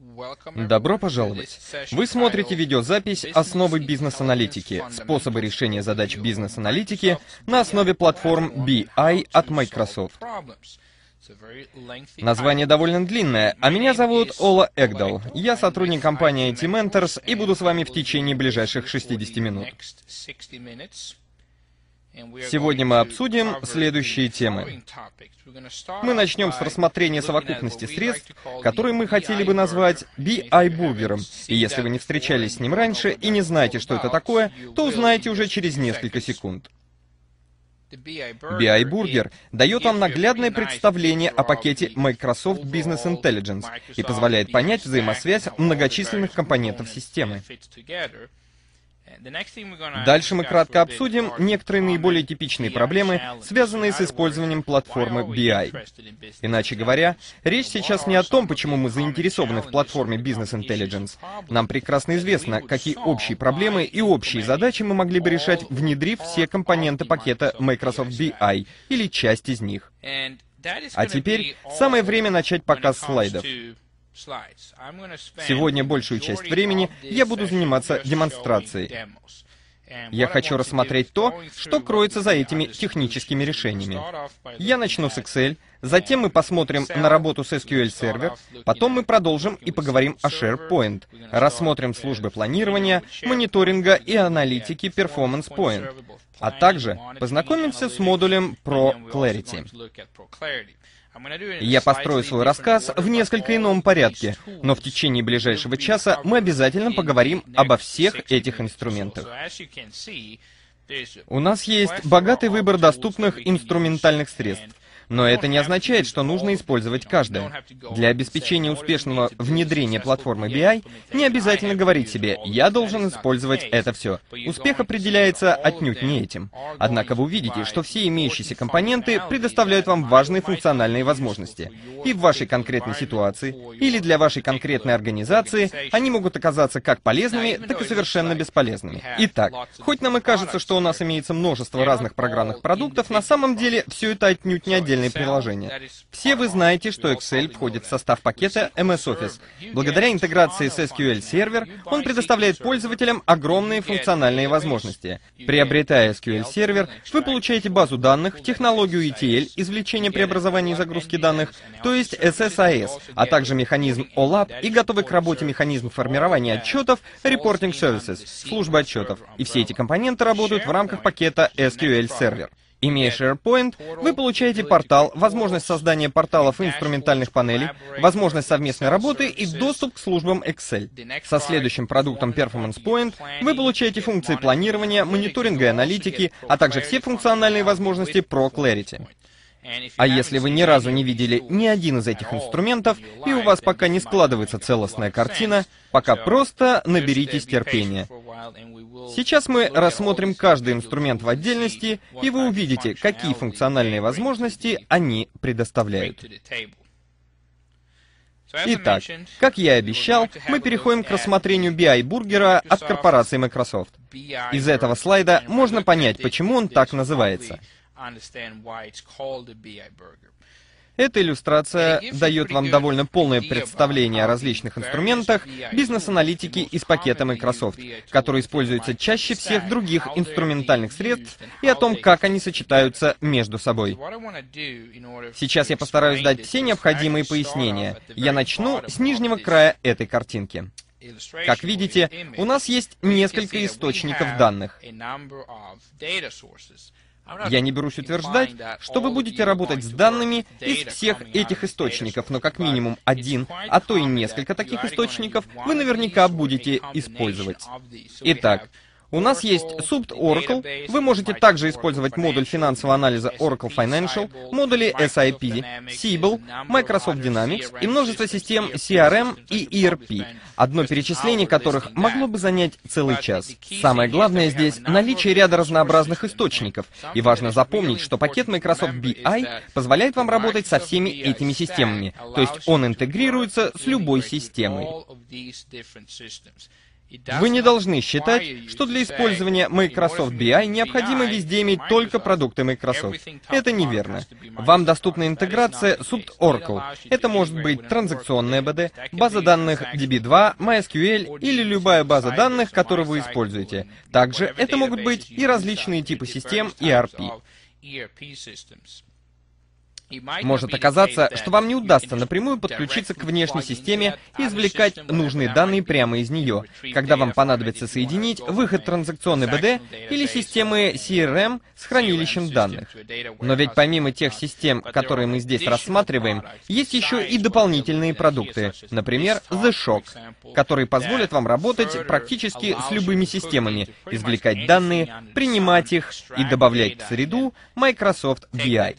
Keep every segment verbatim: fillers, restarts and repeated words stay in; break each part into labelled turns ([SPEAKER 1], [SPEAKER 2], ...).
[SPEAKER 1] Добро пожаловать! Вы смотрите видеозапись «Основы бизнес-аналитики. Способы решения задач бизнес-аналитики на основе платформ би ай от Microsoft». Название довольно длинное, а меня зовут Ола Эгдал. Я сотрудник компании ай ти Mentors и буду с вами в течение ближайших шестидесяти минут. Сегодня мы обсудим следующие темы. Мы начнем с рассмотрения совокупности средств, которые мы хотели бы назвать би ай-бургером. И если вы не встречались с ним раньше и не знаете, что это такое, то узнаете уже через несколько секунд. би ай-бургер дает вам наглядное представление о пакете Microsoft Business Intelligence и позволяет понять взаимосвязь многочисленных компонентов системы. Дальше мы кратко обсудим некоторые наиболее типичные проблемы, связанные с использованием платформы би ай. Иначе говоря, речь сейчас не о том, почему мы заинтересованы в платформе Business Intelligence. Нам прекрасно известно, какие общие проблемы и общие задачи мы могли бы решать, внедрив все компоненты пакета Microsoft би ай, или часть из них. А теперь самое время начать показ слайдов. Сегодня большую часть времени я буду заниматься демонстрацией. Я хочу рассмотреть то, что кроется за этими техническими решениями. Я начну с Excel, затем мы посмотрим на работу с эс кью эль-сервер, потом мы продолжим и поговорим о SharePoint, рассмотрим службы планирования, мониторинга и аналитики Performance Point, а также познакомимся с модулем Pro Clarity. Я построю свой рассказ в несколько ином порядке, но в течение ближайшего часа мы обязательно поговорим обо всех этих инструментах. У нас есть богатый выбор доступных инструментальных средств, но это не означает, что нужно использовать каждое. Для обеспечения успешного внедрения платформы би ай не обязательно говорить себе «я должен использовать это все». Успех определяется отнюдь не этим. Однако вы увидите, что все имеющиеся компоненты предоставляют вам важные функциональные возможности. И в вашей конкретной ситуации, или для вашей конкретной организации, они могут оказаться как полезными, так и совершенно бесполезными. Итак, хоть нам и кажется, что у нас имеется множество разных программных продуктов, на самом деле все это отнюдь не отдельно приложения. Все вы знаете, что Excel входит в состав пакета эм эс Office. Благодаря интеграции с эс кью эль-сервер, он предоставляет пользователям огромные функциональные возможности. Приобретая эс кью эль-сервер, вы получаете базу данных, технологию и ти эль, извлечение, преобразование и загрузки данных, то есть эс эс ай эс, а также механизм олап и готовый к работе механизм формирования отчетов Reporting Services, служба отчетов. И все эти компоненты работают в рамках пакета эс кью эль-сервер. Имея SharePoint, вы получаете портал, возможность создания порталов и инструментальных панелей, возможность совместной работы и доступ к службам Excel. Со следующим продуктом Performance Point вы получаете функции планирования, мониторинга и аналитики, а также все функциональные возможности Pro Clarity. А если вы ни разу не видели ни один из этих инструментов, и у вас пока не складывается целостная картина, пока просто наберитесь терпения. Сейчас мы рассмотрим каждый инструмент в отдельности, и вы увидите, какие функциональные возможности они предоставляют. Итак, как я и обещал, мы переходим к рассмотрению би ай-бургера от корпорации Microsoft. Из этого слайда можно понять, почему он так называется. Эта иллюстрация дает вам довольно полное представление о различных инструментах бизнес-аналитики из пакета Microsoft, которые используются чаще всех других инструментальных средств, и о том, как они сочетаются между собой. Сейчас я постараюсь дать все необходимые пояснения. Я начну с нижнего края этой картинки. Как видите, у нас есть несколько источников данных. Я не берусь утверждать, что вы будете работать с данными из всех этих источников, но как минимум один, а то и несколько таких источников вы наверняка будете использовать. Итак, у нас есть супт Oracle, вы можете также использовать модуль финансового анализа Oracle Financial, модули эс ай пи, Siebel, Microsoft Dynamics и множество систем си ар эм и и эр пи, одно перечисление которых могло бы занять целый час. Самое главное здесь наличие ряда разнообразных источников, и важно запомнить, что пакет Microsoft би ай позволяет вам работать со всеми этими системами, то есть он интегрируется с любой системой. Вы не должны считать, что для использования Microsoft би ай необходимо везде иметь только продукты Microsoft. Это неверно. Вам доступна интеграция с Oracle. Это может быть транзакционная би ди, база данных ди би два, MySQL или любая база данных, которую вы используете. Также это могут быть и различные типы систем и ар пи. Может оказаться, что вам не удастся напрямую подключиться к внешней системе и извлекать нужные данные прямо из нее, когда вам понадобится соединить выход транзакционной би ди или системы си ар эм с хранилищем данных. Но ведь помимо тех систем, которые мы здесь рассматриваем, есть еще и дополнительные продукты, например, TheShock, которые позволят вам работать практически с любыми системами, извлекать данные, принимать их и добавлять в среду Microsoft би ай.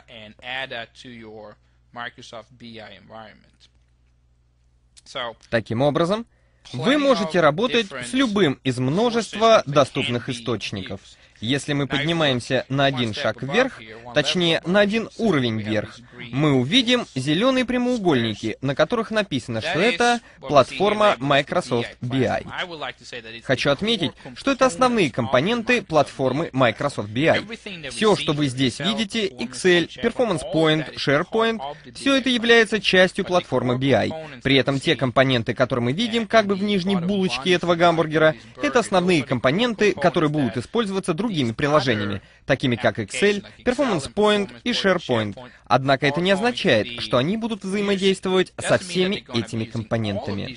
[SPEAKER 1] Таким образом, вы можете работать с любым из множества доступных источников. Если мы поднимаемся на один шаг вверх, точнее, на один уровень вверх, мы увидим зеленые прямоугольники, на которых написано, что это платформа Microsoft би ай. Хочу отметить, что это основные компоненты платформы Microsoft би ай. Все, что вы здесь видите, Excel, Performance Point, SharePoint, все это является частью платформы би ай. При этом те компоненты, которые мы видим как бы в нижней булочке этого гамбургера, это основные компоненты, которые будут использоваться другими другими приложениями, такими как Excel, Performance Point и SharePoint. Однако это не означает, что они будут взаимодействовать со всеми этими компонентами.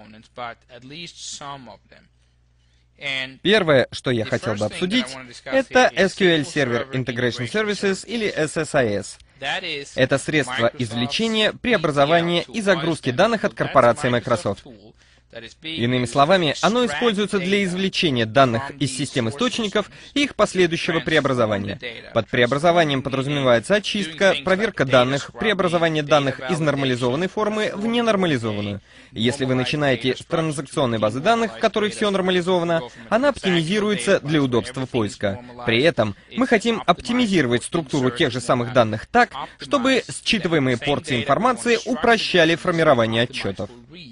[SPEAKER 1] Первое, что я хотел бы обсудить, это эс кью эль Server Integration Services или эс эс ай эс. Это средство извлечения, преобразования и загрузки данных от корпорации Microsoft. Иными словами, оно используется для извлечения данных из систем источников и их последующего преобразования. Под преобразованием подразумевается очистка, проверка данных, преобразование данных из нормализованной формы в ненормализованную. Если вы начинаете с транзакционной базы данных, в которой все нормализовано, она оптимизируется для удобства поиска. При этом мы хотим оптимизировать структуру тех же самых данных так, чтобы считываемые порции информации упрощали формирование отчетов.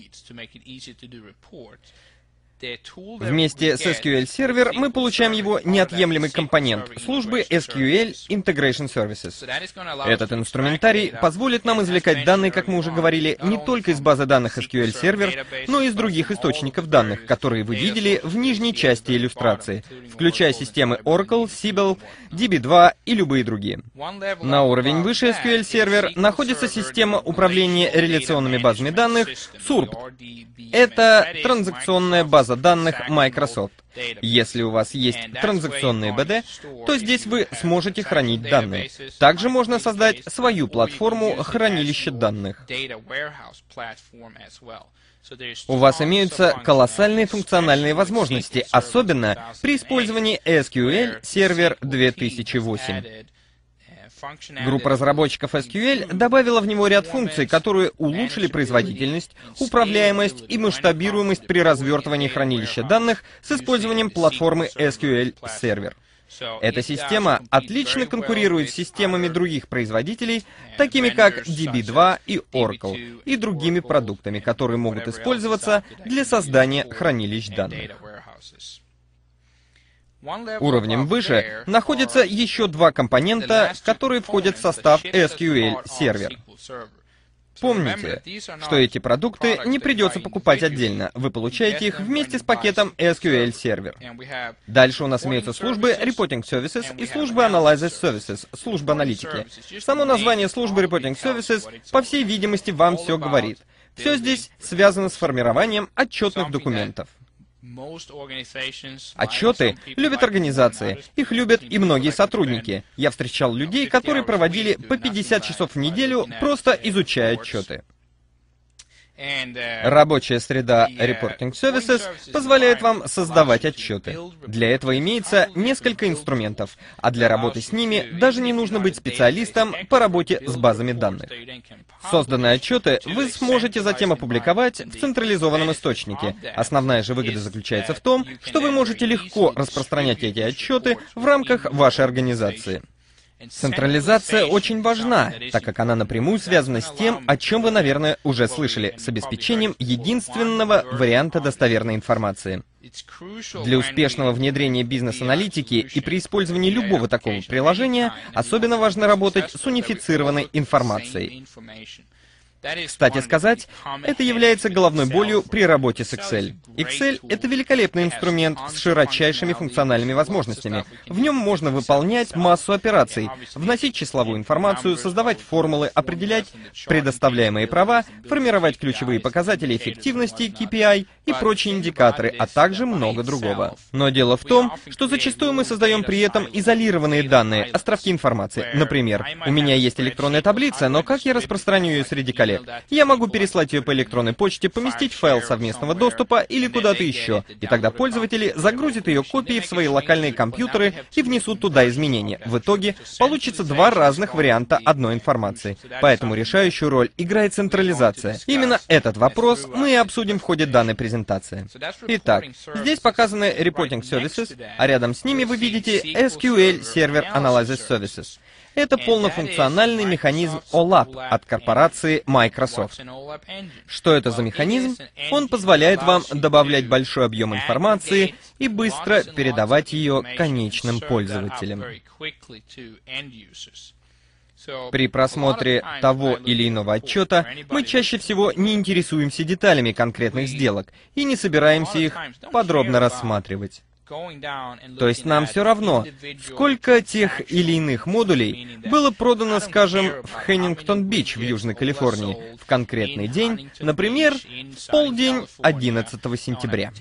[SPEAKER 1] Вместе с эс кью эль Server мы получаем его неотъемлемый компонент — службы эс кью эль Integration Services. Этот инструментарий позволит нам извлекать данные, как мы уже говорили, не только из базы данных эс кью эль Server, но и из других источников данных, которые вы видели в нижней части иллюстрации, включая системы Oracle, Siebel, ди би два и любые другие. На уровень выше эс кью эль Server находится система управления реляционными базами данных сурпт. Это транзакционная база данных Microsoft. Если у вас есть транзакционные би ди, то здесь вы сможете хранить данные. Также можно создать свою платформу хранилища данных. У вас имеются колоссальные функциональные возможности, особенно при использовании эс кью эль Server две тысячи восемь. Группа разработчиков эс кью эль добавила в него ряд функций, которые улучшили производительность, управляемость и масштабируемость при развертывании хранилища данных с использованием платформы эс кью эль Server. Эта система отлично конкурирует с системами других производителей, такими как ди би два и Oracle, и другими продуктами, которые могут использоваться для создания хранилищ данных. Уровнем выше находятся еще два компонента, которые входят в состав эс кью эль Server. Помните, что эти продукты не придется покупать отдельно, вы получаете их вместе с пакетом эс кью эль Server. Дальше у нас имеются службы Reporting Services и службы Analysis Services, служба аналитики. Само название службы Reporting Services, по всей видимости, вам все говорит. Все здесь связано с формированием отчетных документов. Отчеты любят организации, их любят и многие сотрудники. Я встречал людей, которые проводили по пятьдесят часов в неделю, просто изучая отчеты. Рабочая среда Reporting Services позволяет вам создавать отчеты. Для этого имеется несколько инструментов, а для работы с ними даже не нужно быть специалистом по работе с базами данных. Созданные отчеты вы сможете затем опубликовать в централизованном источнике. Основная же выгода заключается в том, что вы можете легко распространять эти отчеты в рамках вашей организации. Централизация очень важна, так как она напрямую связана с тем, о чем вы, наверное, уже слышали, с обеспечением единственного варианта достоверной информации. Для успешного внедрения бизнес-аналитики и при использовании любого такого приложения особенно важно работать с унифицированной информацией. Кстати сказать, это является головной болью при работе с Excel. Excel — это великолепный инструмент с широчайшими функциональными возможностями. В нем можно выполнять массу операций, вносить числовую информацию, создавать формулы, определять предоставляемые права, формировать ключевые показатели эффективности, кей пи ай и прочие индикаторы, а также много другого. Но дело в том, что зачастую мы создаем при этом изолированные данные, островки информации. Например, у меня есть электронная таблица, но как я распространю ее среди коллег? Я могу переслать ее по электронной почте, поместить файл совместного доступа или куда-то еще, и тогда пользователи загрузят ее копии в свои локальные компьютеры и внесут туда изменения. В итоге получится два разных варианта одной информации. Поэтому решающую роль играет централизация. Именно этот вопрос мы и обсудим в ходе данной презентации. Итак, здесь показаны Reporting Services, а рядом с ними вы видите эс кью эль Server Analysis Services. Это полнофункциональный механизм о лап от корпорации Microsoft. Что это за механизм? Он позволяет вам добавлять большой объем информации и быстро передавать ее конечным пользователям. При просмотре того или иного отчета мы чаще всего не интересуемся деталями конкретных сделок и не собираемся их подробно рассматривать. То есть нам все равно, сколько тех или иных модулей было продано, скажем, в Хеннингтон-Бич в Южной Калифорнии в конкретный день, например, в полдень одиннадцатого сентября.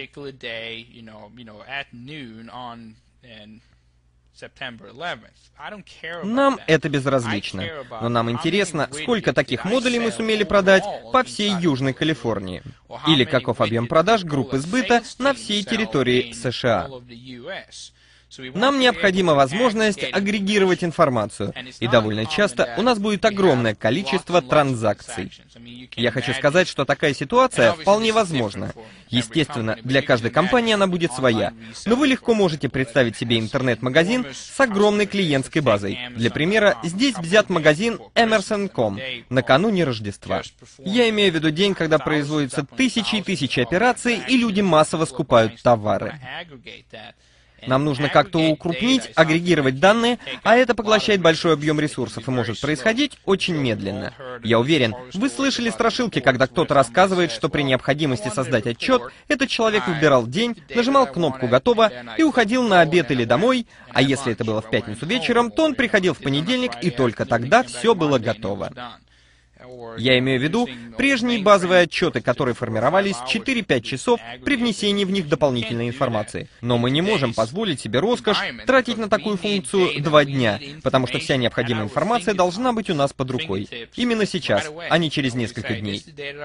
[SPEAKER 1] Нам это безразлично, но нам интересно, сколько таких модулей мы сумели продать по всей Южной Калифорнии, или каков объем продаж группы сбыта на всей территории США. Нам необходима возможность агрегировать информацию, и довольно часто у нас будет огромное количество транзакций. Я хочу сказать, что такая ситуация вполне возможна. Естественно, для каждой компании она будет своя, но вы легко можете представить себе интернет-магазин с огромной клиентской базой. Для примера, здесь взят магазин Emerson точка ком накануне Рождества. Я имею в виду день, когда производятся тысячи и тысячи операций, и люди массово скупают товары. Нам нужно как-то укрупнить, агрегировать данные, а это поглощает большой объем ресурсов и может происходить очень медленно. Я уверен, вы слышали страшилки, когда кто-то рассказывает, что при необходимости создать отчет, этот человек выбирал день, нажимал кнопку «Готово» и уходил на обед или домой, а если это было в пятницу вечером, то он приходил в понедельник, и только тогда все было готово. Я имею в виду прежние базовые отчеты, которые формировались четыре-пять часов при внесении в них дополнительной информации. Но мы не можем позволить себе роскошь тратить на такую функцию два дня, потому что вся необходимая информация должна быть у нас под рукой. Именно сейчас, а не через несколько дней.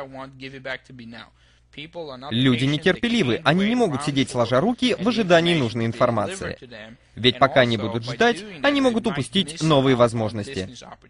[SPEAKER 1] Люди нетерпеливы, они не могут сидеть сложа руки в ожидании нужной информации. Ведь пока они будут ждать, они могут упустить новые возможности.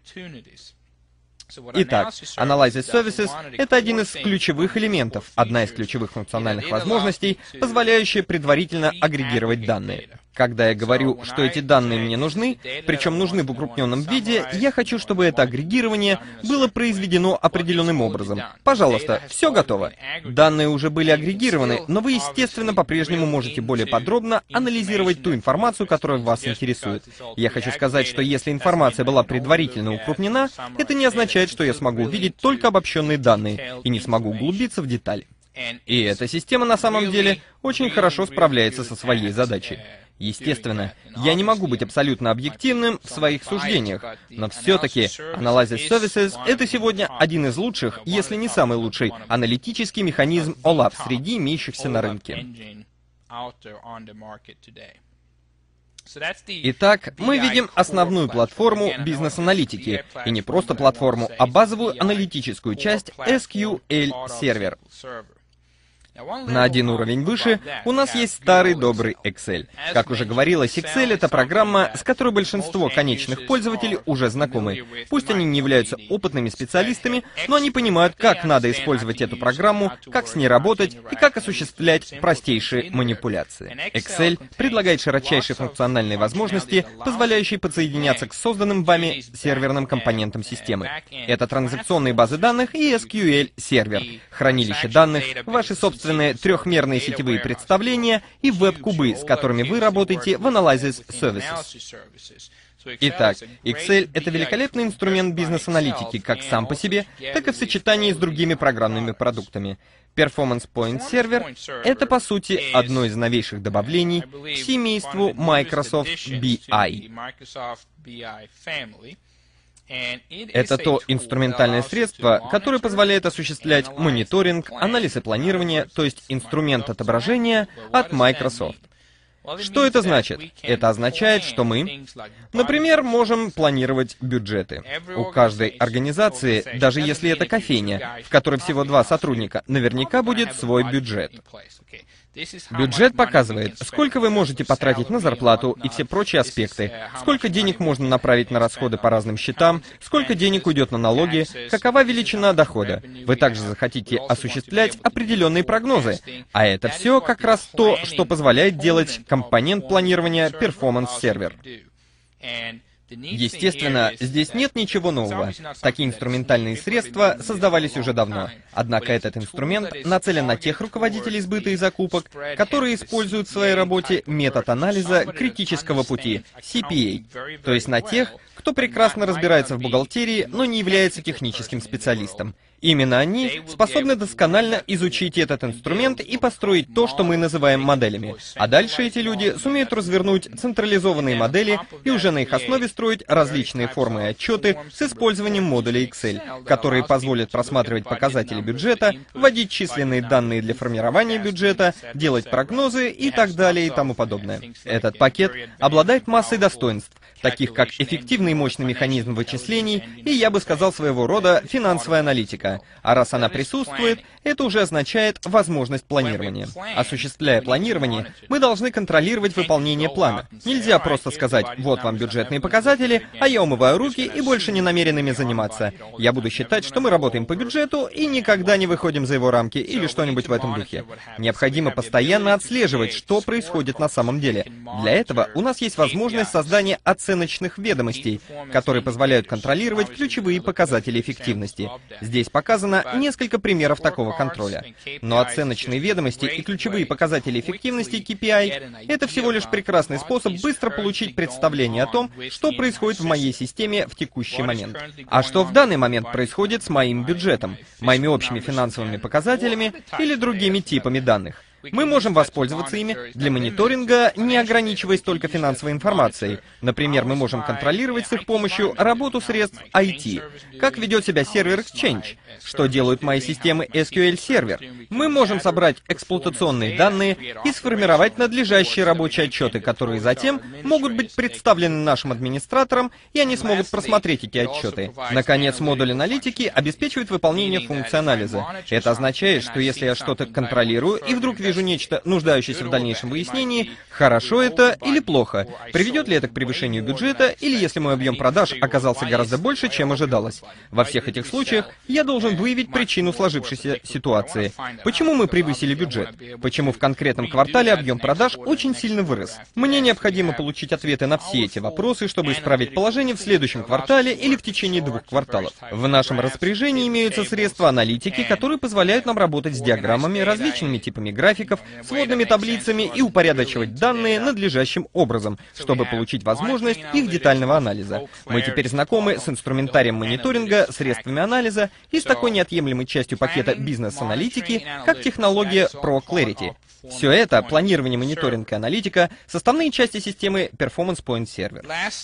[SPEAKER 1] Итак, Analysis Services — это один из ключевых элементов, одна из ключевых функциональных возможностей, позволяющая предварительно агрегировать данные. Когда я говорю, что эти данные мне нужны, причем нужны в укрупненном виде, я хочу, чтобы это агрегирование было произведено определенным образом. Пожалуйста, все готово. Данные уже были агрегированы, но вы, естественно, по-прежнему можете более подробно анализировать ту информацию, которая вас интересует. Я хочу сказать, что если информация была предварительно укрупнена, это не означает, что я смогу увидеть только обобщенные данные и не смогу углубиться в детали. И эта система на самом деле очень хорошо справляется со своей задачей. Естественно, я не могу быть абсолютно объективным в своих суждениях, но все-таки Analysis Services — это сегодня один из лучших, если не самый лучший, аналитический механизм о лап среди имеющихся на рынке. Итак, мы видим основную платформу бизнес-аналитики, и не просто платформу, а базовую аналитическую часть эс кью эль Server. На один уровень выше у нас есть старый добрый Excel. Как уже говорилось, Excel — это программа, с которой большинство конечных пользователей уже знакомы. Пусть они не являются опытными специалистами, но они понимают, как надо использовать эту программу, как с ней работать и как осуществлять простейшие манипуляции. Excel предлагает широчайшие функциональные возможности, позволяющие подсоединяться к созданным вами серверным компонентам системы. Это транзакционные базы данных и эс кью эль-сервер, хранилище данных, ваши собственные трехмерные сетевые представления и веб-кубы, с которыми вы работаете в Analysis Services. Итак, Excel — это великолепный инструмент бизнес-аналитики как сам по себе, так и в сочетании с другими программными продуктами. Performance Point Server — это, по сути, одно из новейших добавлений к семейству Microsoft би ай. Это то инструментальное средство, которое позволяет осуществлять мониторинг, анализ и планирование, то есть инструмент отображения от Microsoft. Что это значит? Это означает, что мы, например, можем планировать бюджеты. У каждой организации, даже если это кофейня, в которой всего два сотрудника, наверняка будет свой бюджет. Бюджет показывает, сколько вы можете потратить на зарплату и все прочие аспекты, сколько денег можно направить на расходы по разным счетам, сколько денег уйдет на налоги, какова величина дохода. Вы также захотите осуществлять определенные прогнозы, а это все как раз то, что позволяет делать компонент планирования Performance Server. Естественно, здесь нет ничего нового. Такие инструментальные средства создавались уже давно. Однако этот инструмент нацелен на тех руководителей сбыта и закупок, которые используют в своей работе метод анализа критического пути, си пи эй, то есть на тех, кто прекрасно разбирается в бухгалтерии, но не является техническим специалистом. Именно они способны досконально изучить этот инструмент и построить то, что мы называем моделями. А дальше эти люди сумеют развернуть централизованные модели и уже на их основе строить различные формы и отчеты с использованием модулей Excel, которые позволят просматривать показатели бюджета, вводить численные данные для формирования бюджета, делать прогнозы и так далее и тому подобное. Этот пакет обладает массой достоинств, таких как эффективный и мощный механизм вычислений и, я бы сказал, своего рода финансовая аналитика. А раз она присутствует, это уже означает возможность планирования. Осуществляя планирование, мы должны контролировать выполнение плана. Нельзя просто сказать: вот вам бюджетные показатели, а я умываю руки и больше не намерен ими заниматься. Я буду считать, что мы работаем по бюджету и никогда не выходим за его рамки или что-нибудь в этом духе. Необходимо постоянно отслеживать, что происходит на самом деле. Для этого у нас есть возможность создания оценочных ведомостей, которые позволяют контролировать ключевые показатели эффективности. Здесь показано несколько примеров такого контроля. Но оценочные ведомости и ключевые показатели эффективности кей пи ай — это всего лишь прекрасный способ быстро получить представление о том, что происходит в моей системе в текущий момент. А что в данный момент происходит с моим бюджетом, моими общими финансовыми показателями или другими типами данных. Мы можем воспользоваться ими для мониторинга, не ограничиваясь только финансовой информацией. Например, мы можем контролировать с их помощью работу средств ай ти. Как ведет себя сервер Exchange? Что делают мои системы эс кью эль-сервер? Мы можем собрать эксплуатационные данные и сформировать надлежащие рабочие отчеты, которые затем могут быть представлены нашим администраторам, и они смогут просмотреть эти отчеты. Наконец, модуль аналитики обеспечивает выполнение функции анализа. Это означает, что если я что-то контролирую и вдруг вижу нечто, нуждающееся в дальнейшем выяснении, хорошо это или плохо, приведет ли это к превышению бюджета, или если мой объем продаж оказался гораздо больше, чем ожидалось. Во всех этих случаях я должен выявить причину сложившейся ситуации. Почему мы превысили бюджет? Почему в конкретном квартале объем продаж очень сильно вырос? Мне необходимо получить ответы на все эти вопросы, чтобы исправить положение в следующем квартале или в течение двух кварталов. В нашем распоряжении имеются средства аналитики, которые позволяют нам работать с диаграммами, различными типами графиков, сводными таблицами и упорядочивать данные надлежащим образом, чтобы получить возможность их детального анализа. Мы теперь знакомы с инструментарием мониторинга, средствами анализа и с такой неотъемлемой частью пакета бизнес-аналитики, как технология ProClarity. Все это, планирование, мониторинг и аналитика, составные части системы Performance Point Server.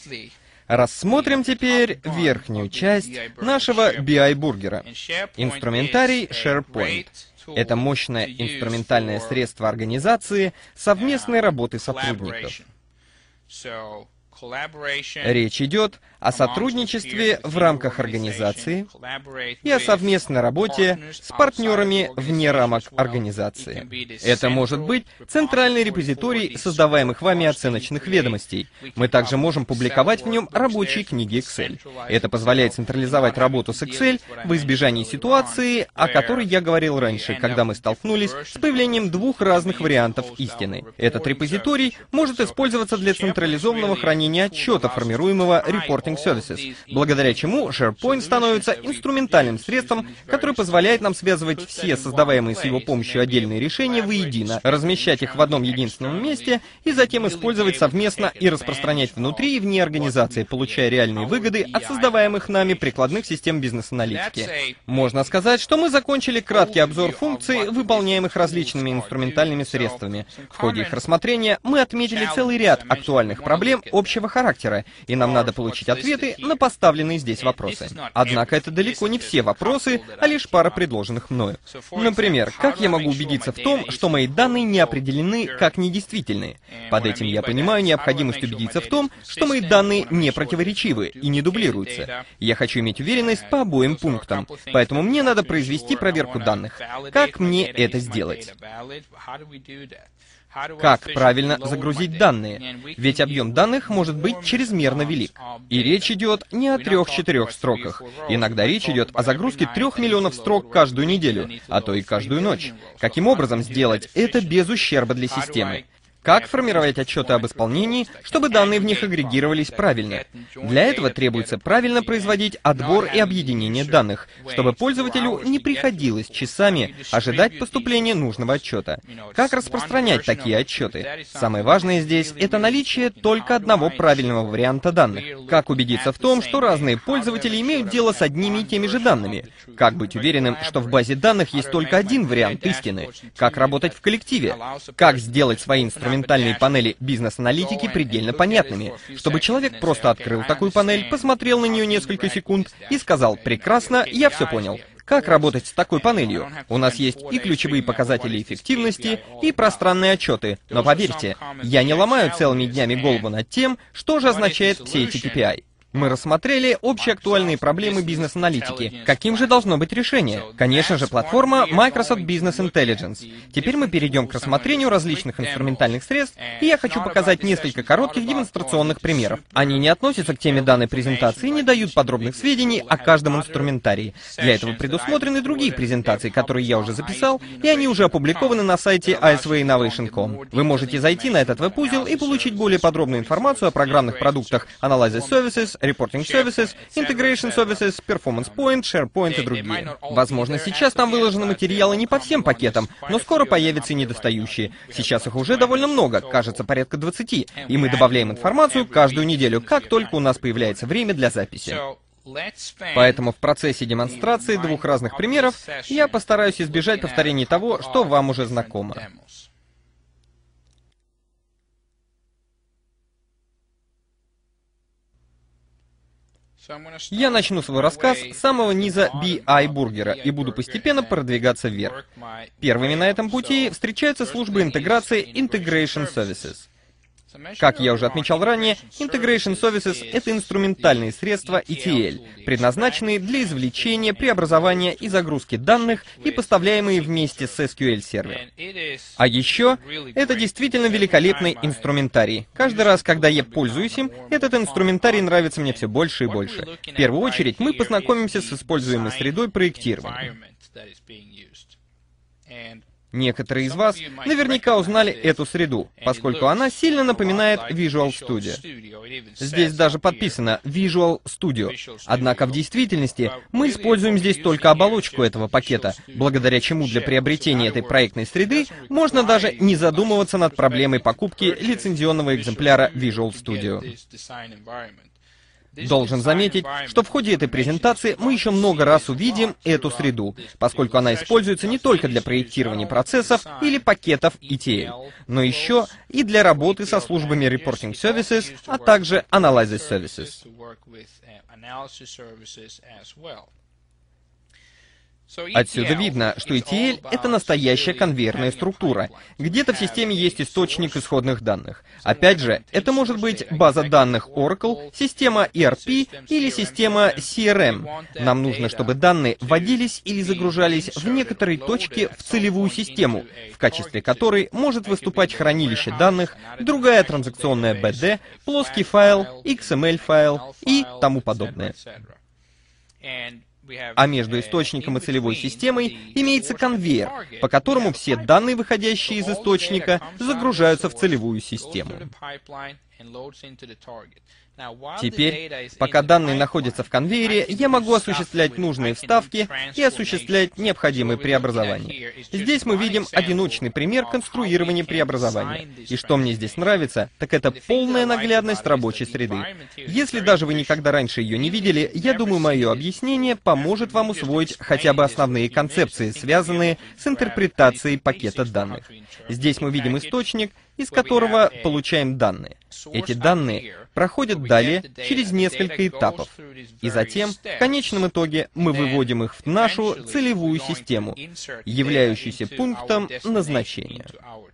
[SPEAKER 1] Рассмотрим теперь верхнюю часть нашего би ай-бургера. Инструментарий SharePoint. Это мощное инструментальное средство организации совместной работы сотрудников. Речь идет о сотрудничестве в рамках организации и о совместной работе с партнерами вне рамок организации. Это может быть центральный репозиторий создаваемых вами оценочных ведомостей. Мы также можем публиковать в нем рабочие книги Excel. Это позволяет централизовать работу с Excel в избежании ситуации, о которой я говорил раньше, когда мы столкнулись с появлением двух разных вариантов истины. Этот репозиторий может использоваться для централизованного хранения отчета, формируемого Reporting Services, благодаря чему SharePoint становится инструментальным средством, которое позволяет нам связывать все создаваемые с его помощью отдельные решения воедино, размещать их в одном единственном месте и затем использовать совместно и распространять внутри и вне организации, получая реальные выгоды от создаваемых нами прикладных систем бизнес-аналитики. Можно сказать, что мы закончили краткий обзор функций, выполняемых различными инструментальными средствами. В ходе их рассмотрения мы отметили целый ряд актуальных проблем общего характера, и нам надо получить ответы на поставленные здесь вопросы. Однако это далеко не все вопросы, а лишь пара предложенных мною. Например, как я могу убедиться в том, что мои данные не определены как недействительные? Под этим я понимаю необходимость убедиться в том, что мои данные не противоречивы и не дублируются. Я хочу иметь уверенность по обоим пунктам, поэтому мне надо произвести проверку данных. Как мне это сделать? Как правильно загрузить данные? Ведь объем данных может быть чрезмерно велик. И речь идет не о трех-четырех строках. Иногда речь идет о загрузке трех миллионов строк каждую неделю, а то и каждую ночь. Каким образом сделать это без ущерба для системы? Как формировать отчеты об исполнении, чтобы данные в них агрегировались правильно? Для этого требуется правильно производить отбор и объединение данных, чтобы пользователю не приходилось часами ожидать поступления нужного отчета. Как распространять такие отчеты? Самое важное здесь — это наличие только одного правильного варианта данных. Как убедиться в том, что разные пользователи имеют дело с одними и теми же данными? Как быть уверенным, что в базе данных есть только один вариант истины? Как работать в коллективе? Как сделать свои инструменты инструментальные панели бизнес-аналитики предельно понятными, чтобы человек просто открыл такую панель, посмотрел на нее несколько секунд и сказал: «Прекрасно, я все понял». Как работать с такой панелью? У нас есть и ключевые показатели эффективности, и пространные отчеты, но поверьте, я не ломаю целыми днями голову над тем, что же означает все эти кей пи ай. Мы рассмотрели общеактуальные проблемы бизнес-аналитики. Каким же должно быть решение? Конечно же, платформа Microsoft Business Intelligence. Теперь мы перейдем к рассмотрению различных инструментальных средств, и я хочу показать несколько коротких демонстрационных примеров. Они не относятся к теме данной презентации и не дают подробных сведений о каждом инструментарии. Для этого предусмотрены другие презентации, которые я уже записал, и они уже опубликованы на сайте ай эс ви инновейшн точка ком. Вы можете зайти на этот веб-узел и получить более подробную информацию о программных продуктах Analysis Services, Reporting Services, Integration Services, Performance Point, SharePoint и другие. Возможно, сейчас там выложены материалы не по всем пакетам, но скоро появятся и недостающие. Сейчас их уже довольно много, кажется, порядка двадцати, и мы добавляем информацию каждую неделю, как только у нас появляется время для записи. Поэтому в процессе демонстрации двух разных примеров я постараюсь избежать повторений того, что вам уже знакомо. Я начну свой рассказ с самого низа би ай-бургера и буду постепенно продвигаться вверх. Первыми на этом пути встречаются службы интеграции Integration Services. Как я уже отмечал ранее, Integration Services — это инструментальные средства и ти эл, предназначенные для извлечения, преобразования и загрузки данных и поставляемые вместе с эс кью эль-сервером. А еще, это действительно великолепный инструментарий. Каждый раз, когда я пользуюсь им, этот инструментарий нравится мне все больше и больше. В первую очередь, мы познакомимся с используемой средой проектирования. Некоторые из вас наверняка узнали эту среду, поскольку она сильно напоминает Visual Studio. Здесь даже подписано Visual Studio. Однако в действительности мы используем здесь только оболочку этого пакета, благодаря чему для приобретения этой проектной среды можно даже не задумываться над проблемой покупки лицензионного экземпляра Visual Studio. Должен заметить, что в ходе этой презентации мы еще много раз увидим эту среду, поскольку она используется не только для проектирования процессов или пакетов и ти эл, но еще и для работы со службами Reporting Services, а также Analysis Services. Отсюда видно, что и ти эл — это настоящая конвейерная структура. Где-то в системе есть источник исходных данных. Опять же, это может быть база данных Oracle, система и ар пи или система си эр эм. Нам нужно, чтобы данные вводились или загружались в некоторой точке в целевую систему, в качестве которой может выступать хранилище данных, другая транзакционная би ди, плоский файл, икс эм эль-файл и тому подобное. А между источником и целевой системой имеется конвейер, по которому все данные, выходящие из источника, загружаются в целевую систему. Теперь, пока данные находятся в конвейере, я могу осуществлять нужные вставки и осуществлять необходимые преобразования. Здесь мы видим одиночный пример конструирования преобразования. И что мне здесь нравится, так это полная наглядность рабочей среды. Если даже вы никогда раньше ее не видели, я думаю, мое объяснение поможет вам усвоить хотя бы основные концепции, связанные с интерпретацией пакета данных. Здесь мы видим источник, из которого получаем данные. Эти данные проходят далее через несколько этапов. И затем, в конечном итоге, мы выводим их в нашу целевую систему, являющуюся пунктом назначения.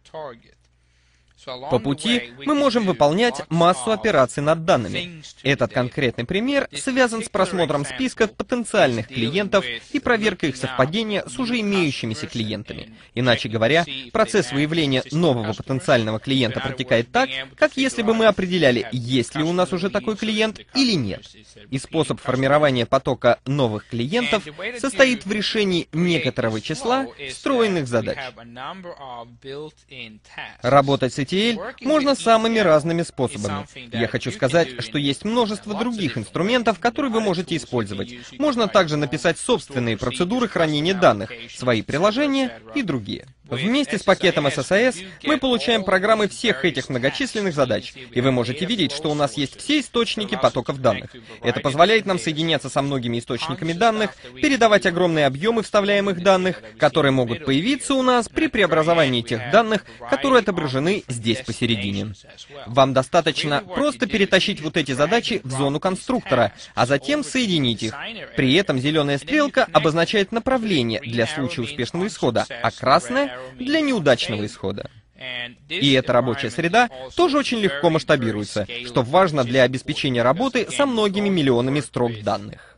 [SPEAKER 1] По пути мы можем выполнять массу операций над данными. Этот конкретный пример связан с просмотром списков потенциальных клиентов и проверкой их совпадения с уже имеющимися клиентами. Иначе говоря, процесс выявления нового потенциального клиента протекает так, как если бы мы определяли, есть ли у нас уже такой клиент или нет. И способ формирования потока новых клиентов состоит в решении некоторого числа встроенных задач. Работать с и ти эл можно самыми разными способами. Я хочу сказать, что есть множество других инструментов, которые вы можете использовать. Можно также написать собственные процедуры хранения данных, свои приложения и другие. Вместе с пакетом эс эс эй эс мы получаем программы всех этих многочисленных задач, и вы можете видеть, что у нас есть все источники потоков данных. Это позволяет нам соединяться со многими источниками данных, передавать огромные объемы вставляемых данных, которые могут появиться у нас при преобразовании тех данных, которые отображены здесь посередине. Вам достаточно просто перетащить вот эти задачи в зону конструктора, а затем соединить их. При этом зеленая стрелка обозначает направление для случая успешного исхода, а красная — для неудачного исхода. И эта рабочая среда тоже очень легко масштабируется, что важно для обеспечения работы со многими миллионами строк данных.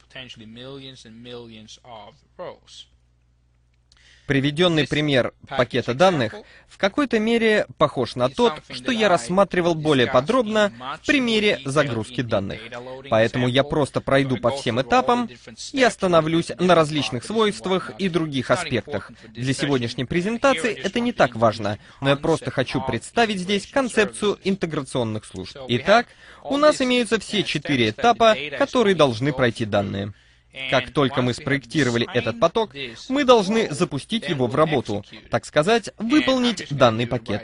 [SPEAKER 1] Приведенный пример пакета данных в какой-то мере похож на тот, что я рассматривал более подробно в примере загрузки данных. Поэтому я просто пройду по всем этапам и остановлюсь на различных свойствах и других аспектах. Для сегодняшней презентации это не так важно, но я просто хочу представить здесь концепцию интеграционных служб. Итак, у нас имеются все четыре этапа, которые должны пройти данные. Как только мы спроектировали этот поток, мы должны запустить его в работу, так сказать, выполнить данный пакет.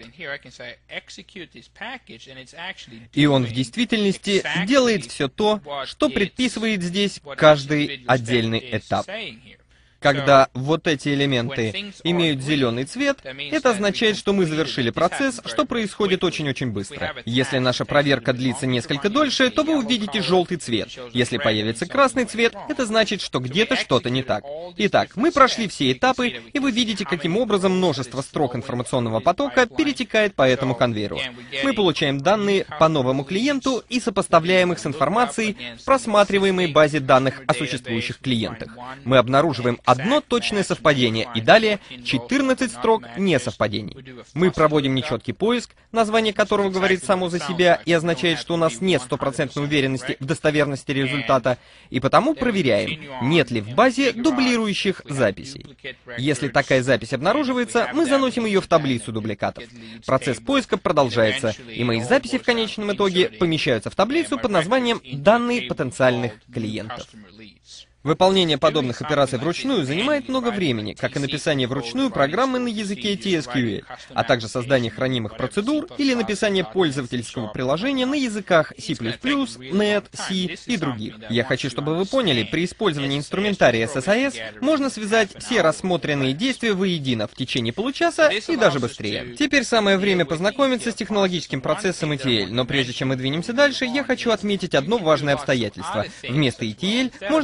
[SPEAKER 1] И он в действительности делает все то, что предписывает здесь каждый отдельный этап. Когда вот эти элементы имеют зеленый цвет, это означает, что мы завершили процесс, что происходит очень-очень быстро. Если наша проверка длится несколько дольше, то вы увидите желтый цвет. Если появится красный цвет, это значит, что где-то что-то не так. Итак, мы прошли все этапы, и вы видите, каким образом множество строк информационного потока перетекает по этому конвейеру. Мы получаем данные по новому клиенту и сопоставляем их с информацией в просматриваемой базе данных о существующих клиентах. Мы обнаруживаем одно точное совпадение, и далее четырнадцать строк несовпадений. Мы проводим нечеткий поиск, название которого говорит само за себя и означает, что у нас нет стопроцентной уверенности в достоверности результата, и потому проверяем, нет ли в базе дублирующих записей. Если такая запись обнаруживается, мы заносим ее в таблицу дубликатов. Процесс поиска продолжается, и мои записи в конечном итоге помещаются в таблицу под названием «Данные потенциальных клиентов». Выполнение подобных операций вручную занимает много времени, как и написание вручную программы на языке ти эс кью эль, а также создание хранимых процедур или написание пользовательского приложения на языках си плюс плюс, нет, C и других. Я хочу, чтобы вы поняли, при использовании инструментария эс эс эй эс можно связать все рассмотренные действия воедино в течение получаса и даже быстрее. Теперь самое время познакомиться с технологическим процессом и ти эль, но прежде чем мы двинемся дальше, я хочу отметить одно важное обстоятельство. Вместо и ти эль можно использовать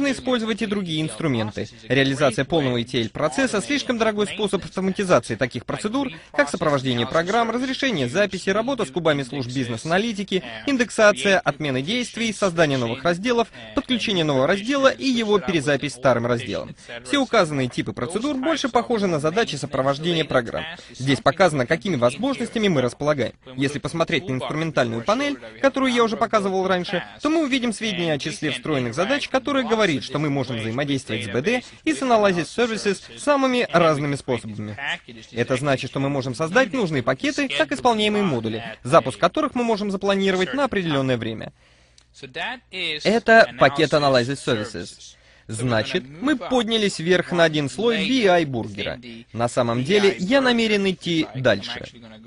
[SPEAKER 1] использовать и другие инструменты. Реализация полного и ти эл-процесса — слишком дорогой способ автоматизации таких процедур, как сопровождение программ, разрешение записи, работа с кубами служб бизнес-аналитики, индексация, отмена действий, создание новых разделов, подключение нового раздела и его перезапись старым разделом. Все указанные типы процедур больше похожи на задачи сопровождения программ. Здесь показано, какими возможностями мы располагаем. Если посмотреть на инструментальную панель, которую я уже показывал раньше, то мы увидим сведения о числе встроенных задач, которые говорит, что мы можем взаимодействовать с би ди и с Analysis Services самыми разными способами. Это значит, что мы можем создать нужные пакеты как исполняемые модули, запуск которых мы можем запланировать на определенное время. Это пакет Analysis Services. Значит, мы поднялись вверх на один слой би ай-бургера. На самом деле, я намерен идти дальше.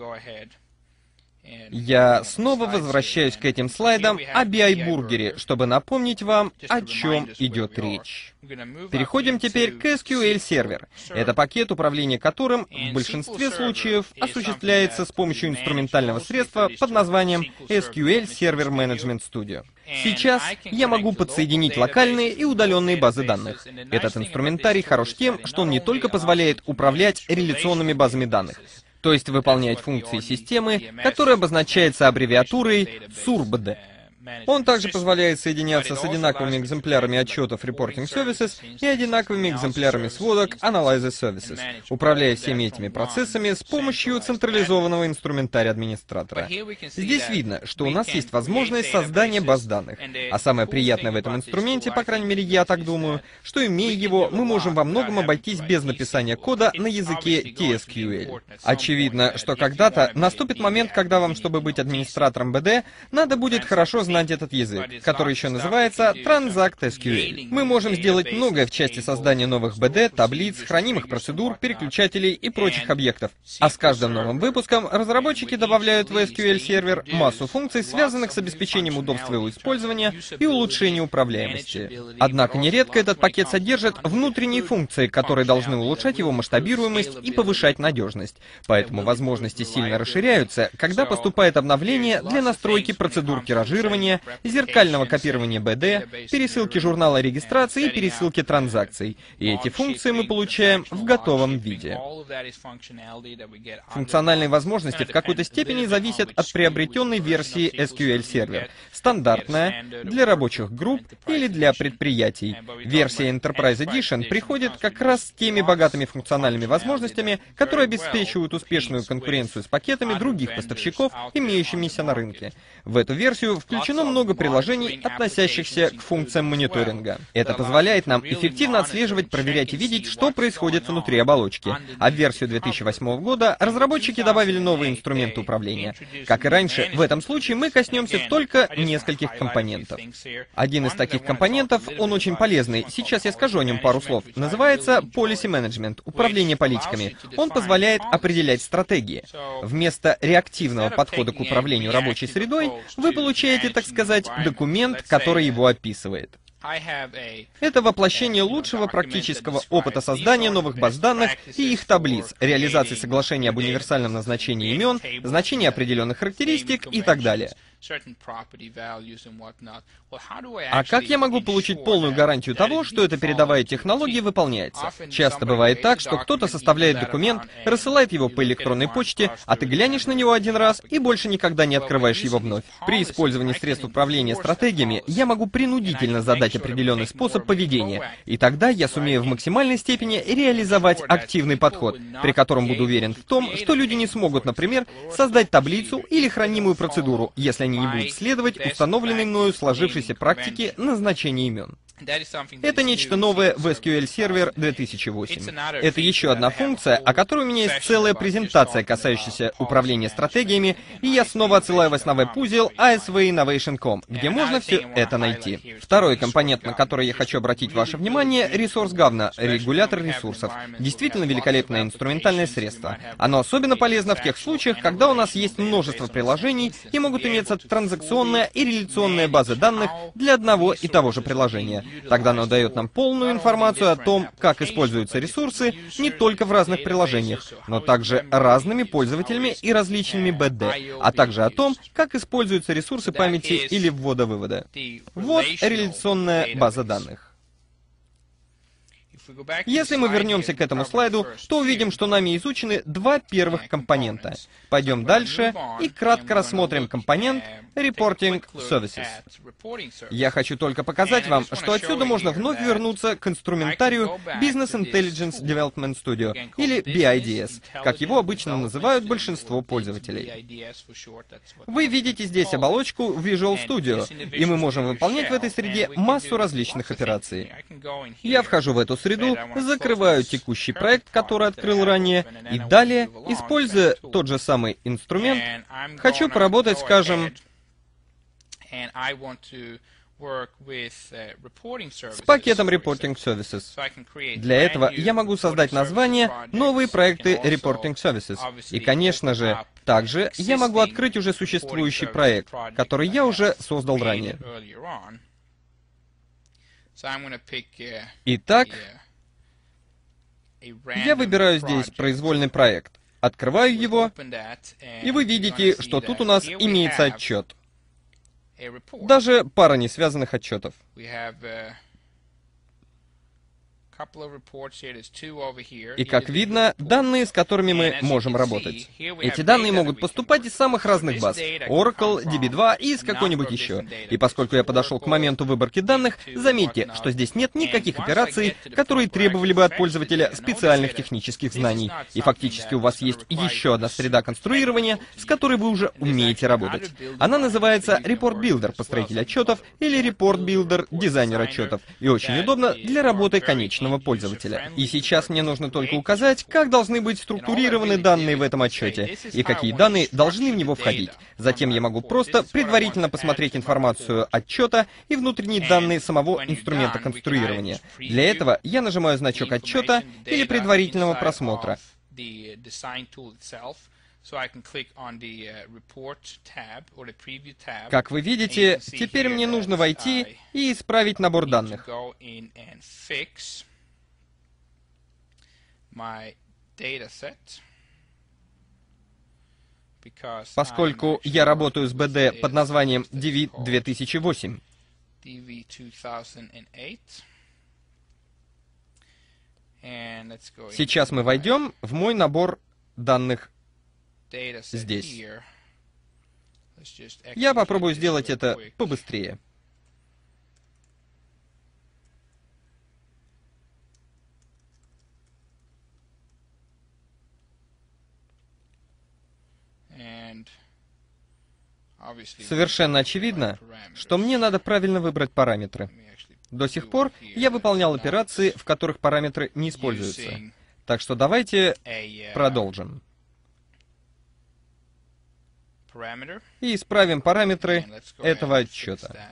[SPEAKER 1] Я снова возвращаюсь к этим слайдам о би ай-бургере, чтобы напомнить вам, о чем идет речь. Переходим теперь к эс кью эль-сервер. Это пакет, управление которым в большинстве случаев осуществляется с помощью инструментального средства под названием эс кью эль Server Management Studio. Сейчас я могу подсоединить локальные и удаленные базы данных. Этот инструментарий хорош тем, что он не только позволяет управлять реляционными базами данных, то есть выполнять функции системы, которая обозначается аббревиатурой сурбд. Он также позволяет соединяться с одинаковыми экземплярами отчетов Reporting Services и одинаковыми экземплярами сводок Analysis Services, управляя всеми этими процессами с помощью централизованного инструментария администратора. Здесь видно, что у нас есть возможность создания баз данных. А самое приятное в этом инструменте, по крайней мере я так думаю, что имея его, мы можем во многом обойтись без написания кода на языке ти эс кью эль. Очевидно, что когда-то наступит момент, когда вам, чтобы быть администратором би ди, надо будет хорошо знать этот язык, который еще называется Transact эс кью эль. Мы можем сделать многое в части создания новых би ди, таблиц, хранимых процедур, переключателей и прочих объектов. А с каждым новым выпуском разработчики добавляют в эс кью эль-сервер массу функций, связанных с обеспечением удобства его использования и улучшением управляемости. Однако нередко этот пакет содержит внутренние функции, которые должны улучшать его масштабируемость и повышать надежность. Поэтому возможности сильно расширяются, когда поступает обновление для настройки процедур тиражирования, зеркального копирования би ди, пересылки журнала регистрации и пересылки транзакций. И эти функции мы получаем в готовом виде. Функциональные возможности в какой-то степени зависят от приобретенной версии эс кью эль-сервер. Стандартная, для рабочих групп или для предприятий. Версия Enterprise Edition приходит как раз с теми богатыми функциональными возможностями, которые обеспечивают успешную конкуренцию с пакетами других поставщиков, имеющимися на рынке. В эту версию включено много приложений, относящихся к функциям мониторинга. Это позволяет нам эффективно отслеживать, проверять и видеть, что происходит внутри оболочки. А в версию две тысячи восьмого года разработчики добавили новые инструменты управления. Как и раньше, в этом случае мы коснемся только нескольких компонентов. Один из таких компонентов, он очень полезный, сейчас я скажу о нем пару слов, называется Policy Management, управление политиками. Он позволяет определять стратегии. Вместо реактивного подхода к управлению рабочей средой, вы получаете, так сказать, документ, который его описывает. Это воплощение лучшего практического опыта создания новых баз данных и их таблиц, реализации соглашений об универсальном назначении имен, значении определенных характеристик и так далее. А как я могу получить полную гарантию того, что эта передовая технология выполняется? Часто бывает так, что кто-то составляет документ, рассылает его по электронной почте, а ты глянешь на него один раз и больше никогда не открываешь его вновь. При использовании средств управления стратегиями я могу принудительно задать определенный способ поведения, и тогда я сумею в максимальной степени реализовать активный подход, при котором буду уверен в том, что люди не смогут, например, создать таблицу или хранимую процедуру, если они не будут следовать установленной мною сложившейся практике назначения имен. Это нечто новое в эс кью эль-сервер две тысячи восемь. Это еще одна функция, о которой у меня есть целая презентация, касающаяся управления стратегиями, и я снова отсылаю вас на веб-узел эй эс ви инновейшн точка ком, где можно все это найти. Второй компонент, на который я хочу обратить ваше внимание, Resource Governor, регулятор ресурсов. Действительно великолепное инструментальное средство. Оно особенно полезно в тех случаях, когда у нас есть множество приложений и могут иметься транзакционная и реляционная базы данных для одного и того же приложения. Тогда оно дает нам полную информацию о том, как используются ресурсы не только в разных приложениях, но также разными пользователями и различными би ди, а также о том, как используются ресурсы памяти или ввода-вывода. Вот реляционная база данных. Если мы вернемся к этому слайду, то увидим, что нами изучены два первых компонента. Пойдем дальше и кратко рассмотрим компонент Reporting Services. Я хочу только показать вам, что отсюда можно вновь вернуться к инструментарию Business Intelligence Development Studio, или би ай ди эс, как его обычно называют большинство пользователей. Вы видите здесь оболочку Visual Studio, и мы можем выполнять в этой среде массу различных операций. Я вхожу в эту среду, закрываю текущий проект, который открыл ранее, и далее, используя тот же самый инструмент, хочу поработать, скажем, с пакетом Reporting Services. Для этого я могу создать название «Новые проекты Reporting Services». И, конечно же, также я могу открыть уже существующий проект, который я уже создал ранее. Итак, я выбираю здесь произвольный проект, открываю его, и вы видите, что тут у нас имеется отчет. Даже пара несвязанных отчетов. И, как видно, данные, с которыми мы можем работать. Эти данные могут поступать из самых разных баз. Oracle, ди би два и из какой-нибудь еще. И поскольку я подошел к моменту выборки данных, заметьте, что здесь нет никаких операций, которые требовали бы от пользователя специальных технических знаний. И фактически у вас есть еще одна среда конструирования, с которой вы уже умеете работать. Она называется Report Builder, построитель отчетов, или Report Builder, дизайнер отчетов. И очень удобно для работы конечного пользователя. И сейчас мне нужно только указать, как должны быть структурированы данные в этом отчете, и какие данные должны в него входить. Затем я могу просто предварительно посмотреть информацию отчета и внутренние данные самого инструмента конструирования. Для этого я нажимаю значок отчета или предварительного просмотра. Как вы видите, теперь мне нужно войти и исправить набор данных. Поскольку я работаю с би ди под названием ди ви две тысячи восемь. Сейчас мы войдем в мой набор данных здесь. Я попробую сделать это побыстрее. Совершенно очевидно, что мне надо правильно выбрать параметры. До сих пор я выполнял операции, в которых параметры не используются. Так что давайте продолжим. И исправим параметры этого отчета.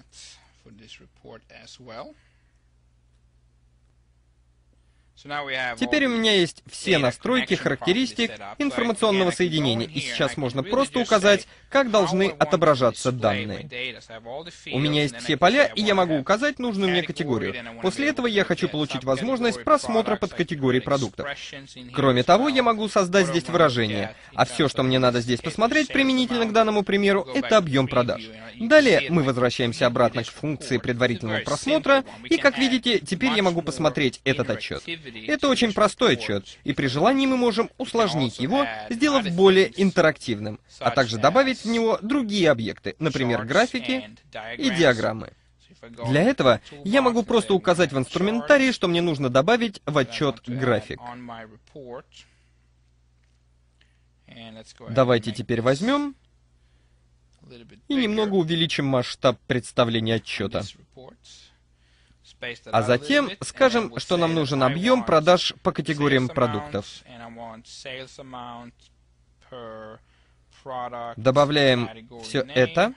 [SPEAKER 1] Теперь у меня есть все настройки характеристик информационного соединения, и сейчас можно просто указать, как должны отображаться данные. У меня есть все поля, и я могу указать нужную мне категорию. После этого я хочу получить возможность просмотра подкатегорий продуктов. Кроме того, я могу создать здесь выражение, а все, что мне надо здесь посмотреть применительно к данному примеру, это объем продаж. Далее мы возвращаемся обратно к функции предварительного просмотра, и, как видите, теперь я могу посмотреть этот отчет. Это очень простой отчет, и при желании мы можем усложнить его, сделав более интерактивным, а также добавить в него другие объекты, например, графики и диаграммы. Для этого я могу просто указать в инструментарии, что мне нужно добавить в отчет график. Давайте теперь возьмем и немного увеличим масштаб представления отчета. А затем скажем, что нам нужен объем продаж по категориям продуктов. Добавляем все это.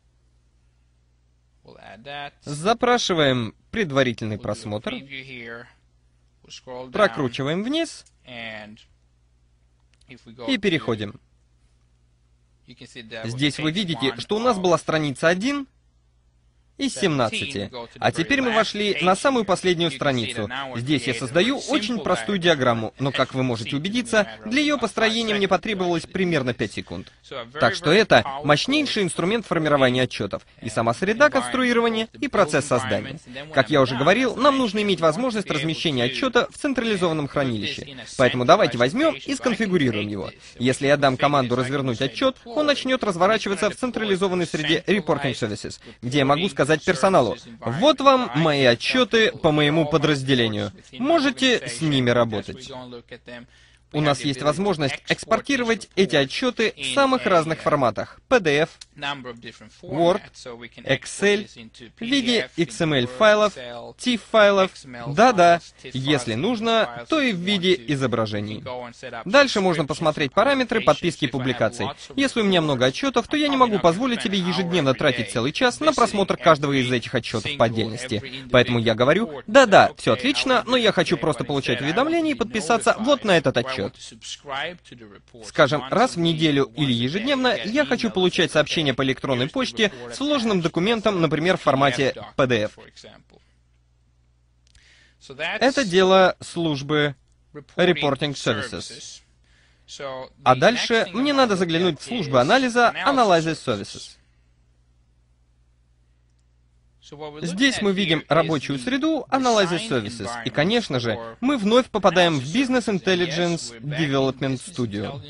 [SPEAKER 1] Запрашиваем предварительный просмотр. Прокручиваем вниз. И переходим. Здесь вы видите, что у нас была страница один, из семнадцати. А теперь мы вошли на самую последнюю страницу. Здесь я создаю очень простую диаграмму, но, как вы можете убедиться, для ее построения мне потребовалось примерно пять секунд. Так что это мощнейший инструмент формирования отчетов, и сама среда конструирования, и процесс создания. Как я уже говорил, нам нужно иметь возможность размещения отчета в централизованном хранилище. Поэтому давайте возьмем и сконфигурируем его. Если я дам команду развернуть отчет, он начнет разворачиваться в централизованной среде Reporting Services, где я могу сказать персоналу: вот вам мои отчеты по моему подразделению. Можете с ними работать. У нас есть возможность экспортировать эти отчеты в самых разных форматах: пи ди эф, Word, Excel, в виде икс эм эль-файлов, тиф-файлов, да-да, если нужно, то и в виде изображений. Дальше можно посмотреть параметры подписки и публикаций. Если у меня много отчетов, то я не могу позволить себе ежедневно тратить целый час на просмотр каждого из этих отчетов по отдельности. Поэтому я говорю: да-да, все отлично, но я хочу просто получать уведомления и подписаться вот на этот отчет. Скажем, раз в неделю или ежедневно я хочу получать сообщения по электронной почте с вложенным документом, например, в формате пи ди эф. Это дело службы Reporting Services. А дальше мне надо заглянуть в службу анализа Analysis Services. Здесь мы видим рабочую среду Analysis Services, и, конечно же, мы вновь попадаем в Business Intelligence Development Studio.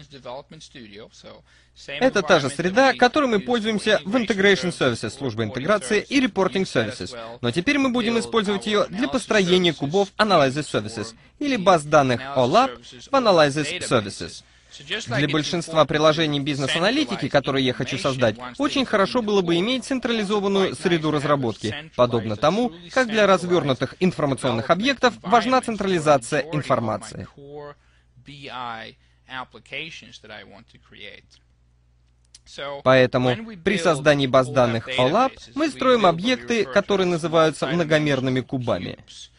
[SPEAKER 1] Это та же среда, которой мы пользуемся в Integration Services, службе интеграции, и Reporting Services, но теперь мы будем использовать ее для построения кубов Analysis Services, или баз данных о лаб в Analysis Services. Для большинства приложений бизнес-аналитики, которые я хочу создать, очень хорошо было бы иметь централизованную среду разработки, подобно тому, как для развернутых информационных объектов важна централизация информации. Поэтому при создании баз данных о лаб мы строим объекты, которые называются многомерными кубами.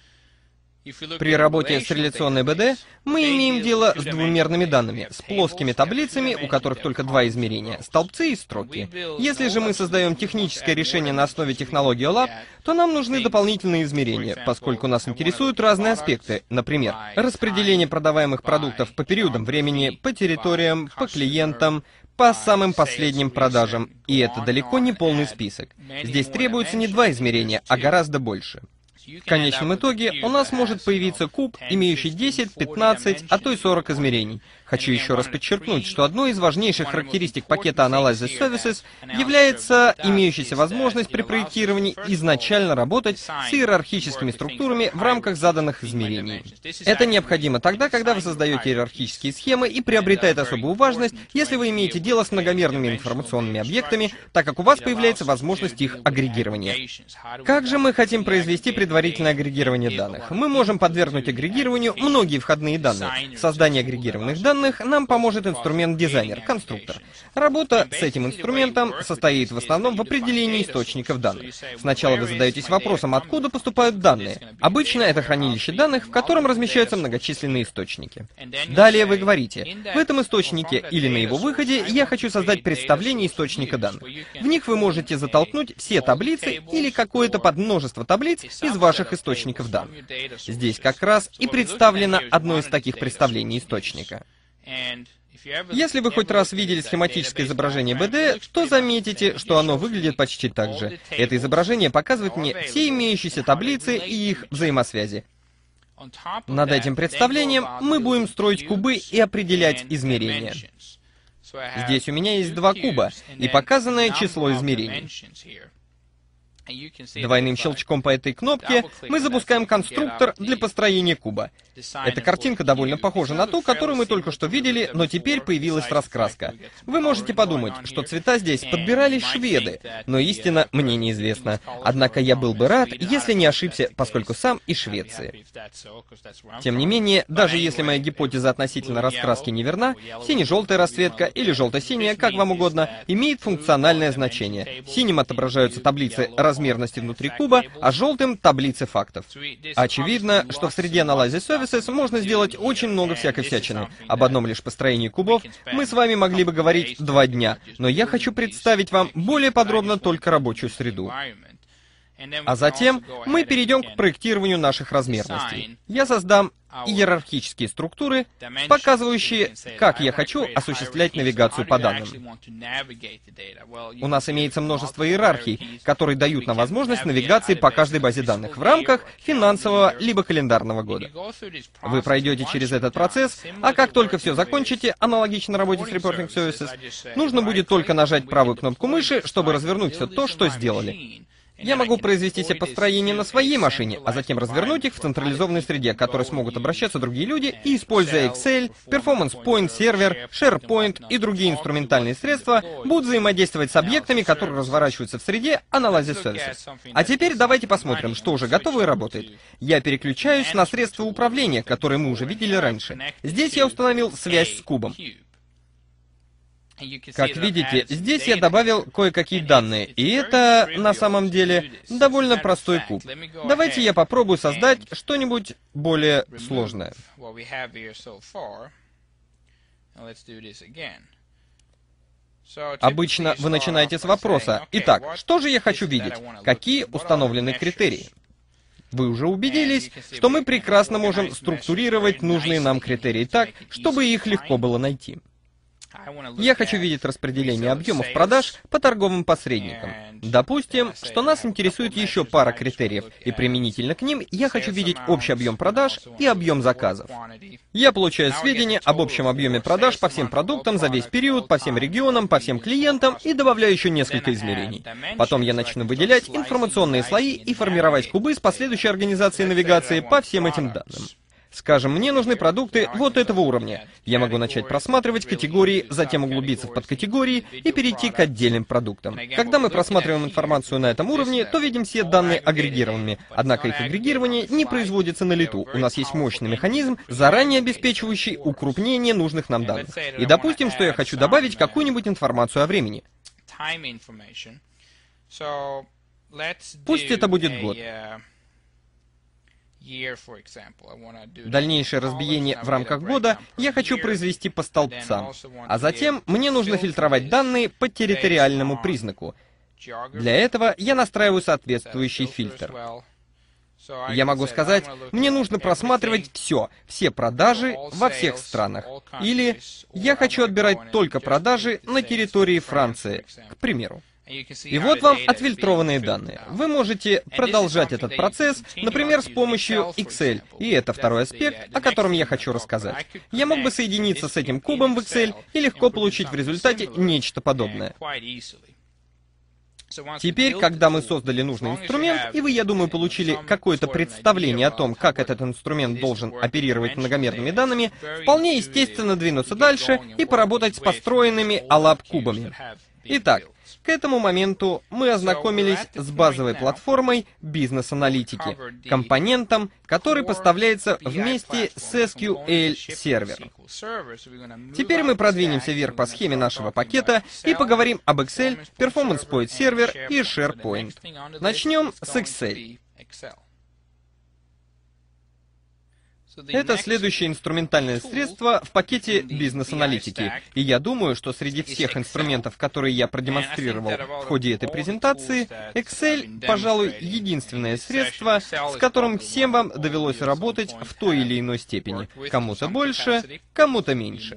[SPEAKER 1] При работе с реляционной би ди мы имеем дело с двумерными данными, с плоскими таблицами, у которых только два измерения — столбцы и строки. Если же мы создаем техническое решение на основе технологии о лаб, то нам нужны дополнительные измерения, поскольку нас интересуют разные аспекты, например, распределение продаваемых продуктов по периодам времени, по территориям, по клиентам, по самым последним продажам, и это далеко не полный список. Здесь требуется не два измерения, а гораздо больше. В конечном итоге у нас может появиться куб, имеющий десять, пятнадцать, а то и сорок измерений. Хочу еще раз подчеркнуть, что одной из важнейших характеристик пакета Analysis Services является имеющаяся возможность при проектировании изначально работать с иерархическими структурами в рамках заданных измерений. Это необходимо тогда, когда вы создаете иерархические схемы, и приобретает особую важность, если вы имеете дело с многомерными информационными объектами, так как у вас появляется возможность их агрегирования. Как же мы хотим произвести предварительное агрегирование данных? Мы можем подвергнуть агрегированию многие входные данные. Создание агрегированных данных нам поможет инструмент-дизайнер, конструктор. Работа с этим инструментом состоит в основном в определении источников данных. Сначала вы задаетесь вопросом, откуда поступают данные. Обычно это хранилище данных, в котором размещаются многочисленные источники. Далее вы говорите: в этом источнике или на его выходе я хочу создать представление источника данных. В них вы можете затолкнуть все таблицы или какое-то подмножество таблиц из ваших источников данных. Здесь как раз и представлено одно из таких представлений источника. Если вы хоть раз видели схематическое изображение би ди, то заметите, что оно выглядит почти так же. Это изображение показывает мне все имеющиеся таблицы и их взаимосвязи. Над этим представлением мы будем строить кубы и определять измерения. Здесь у меня есть два куба и показанное число измерений. Двойным щелчком по этой кнопке мы запускаем конструктор для построения куба. Эта картинка довольно похожа на ту, которую мы только что видели, но теперь появилась раскраска. Вы можете подумать, что цвета здесь подбирали шведы, но истина мне неизвестна. Однако я был бы рад, если не ошибся, поскольку сам из Швеции. Тем не менее, даже если моя гипотеза относительно раскраски неверна, сине-желтая расцветка или желто-синяя, как вам угодно, имеет функциональное значение. Синим отображаются таблицы размерности внутри куба, а желтым — таблицы фактов. Очевидно, что в среде Analysis Services можно сделать очень много всякой всячины. Об одном лишь построении кубов мы с вами могли бы говорить два дня, но я хочу представить вам более подробно только рабочую среду. А затем мы перейдем к проектированию наших размерностей. Я создам иерархические структуры, показывающие, как я хочу осуществлять навигацию по данным. У нас имеется множество иерархий, которые дают нам возможность навигации по каждой базе данных в рамках финансового либо календарного года. Вы пройдете через этот процесс, а как только все закончите, аналогично работе с Reporting Services, нужно будет только нажать правую кнопку мыши, чтобы развернуть все то, что сделали. Я могу произвести все построения на своей машине, а затем развернуть их в централизованной среде, к которой смогут обращаться другие люди, и, используя Excel, Performance Point Server, SharePoint и другие инструментальные средства, будут взаимодействовать с объектами, которые разворачиваются в среде Analysis Services. А теперь давайте посмотрим, что уже готово и работает. Я переключаюсь на средства управления, которые мы уже видели раньше. Здесь я установил связь с кубом. Как видите, здесь я добавил кое-какие данные, и это, на самом деле, довольно простой куб. Давайте я попробую создать что-нибудь более сложное. Обычно вы начинаете с вопроса: итак, что же я хочу видеть? Какие установлены критерии? Вы уже убедились, что мы прекрасно можем структурировать нужные нам критерии так, чтобы их легко было найти. Я хочу видеть распределение объемов продаж по торговым посредникам. Допустим, что нас интересует еще пара критериев, и применительно к ним я хочу видеть общий объем продаж и объем заказов. Я получаю сведения об общем объеме продаж по всем продуктам за весь период, по всем регионам, по всем клиентам и добавляю еще несколько измерений. Потом я начну выделять информационные слои и формировать кубы с последующей организацией навигации по всем этим данным. Скажем, мне нужны продукты вот этого уровня. Я могу начать просматривать категории, затем углубиться в подкатегории и перейти к отдельным продуктам. Когда мы просматриваем информацию на этом уровне, то видим все данные агрегированными, однако их агрегирование не производится на лету. У нас есть мощный механизм, заранее обеспечивающий укрупнение нужных нам данных. И допустим, что я хочу добавить какую-нибудь информацию о времени. Пусть это будет год. Дальнейшее разбиение в рамках года я хочу произвести по столбцам, а затем мне нужно фильтровать данные по территориальному признаку. Для этого я настраиваю соответствующий фильтр. Я могу сказать, мне нужно просматривать все, все продажи во всех странах. Или я хочу отбирать только продажи на территории Франции, к примеру. И вот вам отфильтрованные данные. Вы можете продолжать этот процесс, например, с помощью Excel. И это второй аспект, о котором я хочу рассказать. Я мог бы соединиться с этим кубом в Excel и легко получить в результате нечто подобное. Теперь, когда мы создали нужный инструмент, и вы, я думаю, получили какое-то представление о том, как этот инструмент должен оперировать многомерными данными, вполне естественно двинуться дальше и поработать с построенными алаб-кубами. Итак, к этому моменту мы ознакомились с базовой платформой бизнес-аналитики, компонентом, который поставляется вместе с эс кью эль-сервером. Теперь мы продвинемся вверх по схеме нашего пакета и поговорим об Excel, Performance Point Server и SharePoint. Начнем с Excel. Это следующее инструментальное средство в пакете бизнес-аналитики. И я думаю, что среди всех инструментов, которые я продемонстрировал в ходе этой презентации, Excel, пожалуй, единственное средство, с которым всем вам довелось работать в той или иной степени. Кому-то больше, кому-то меньше.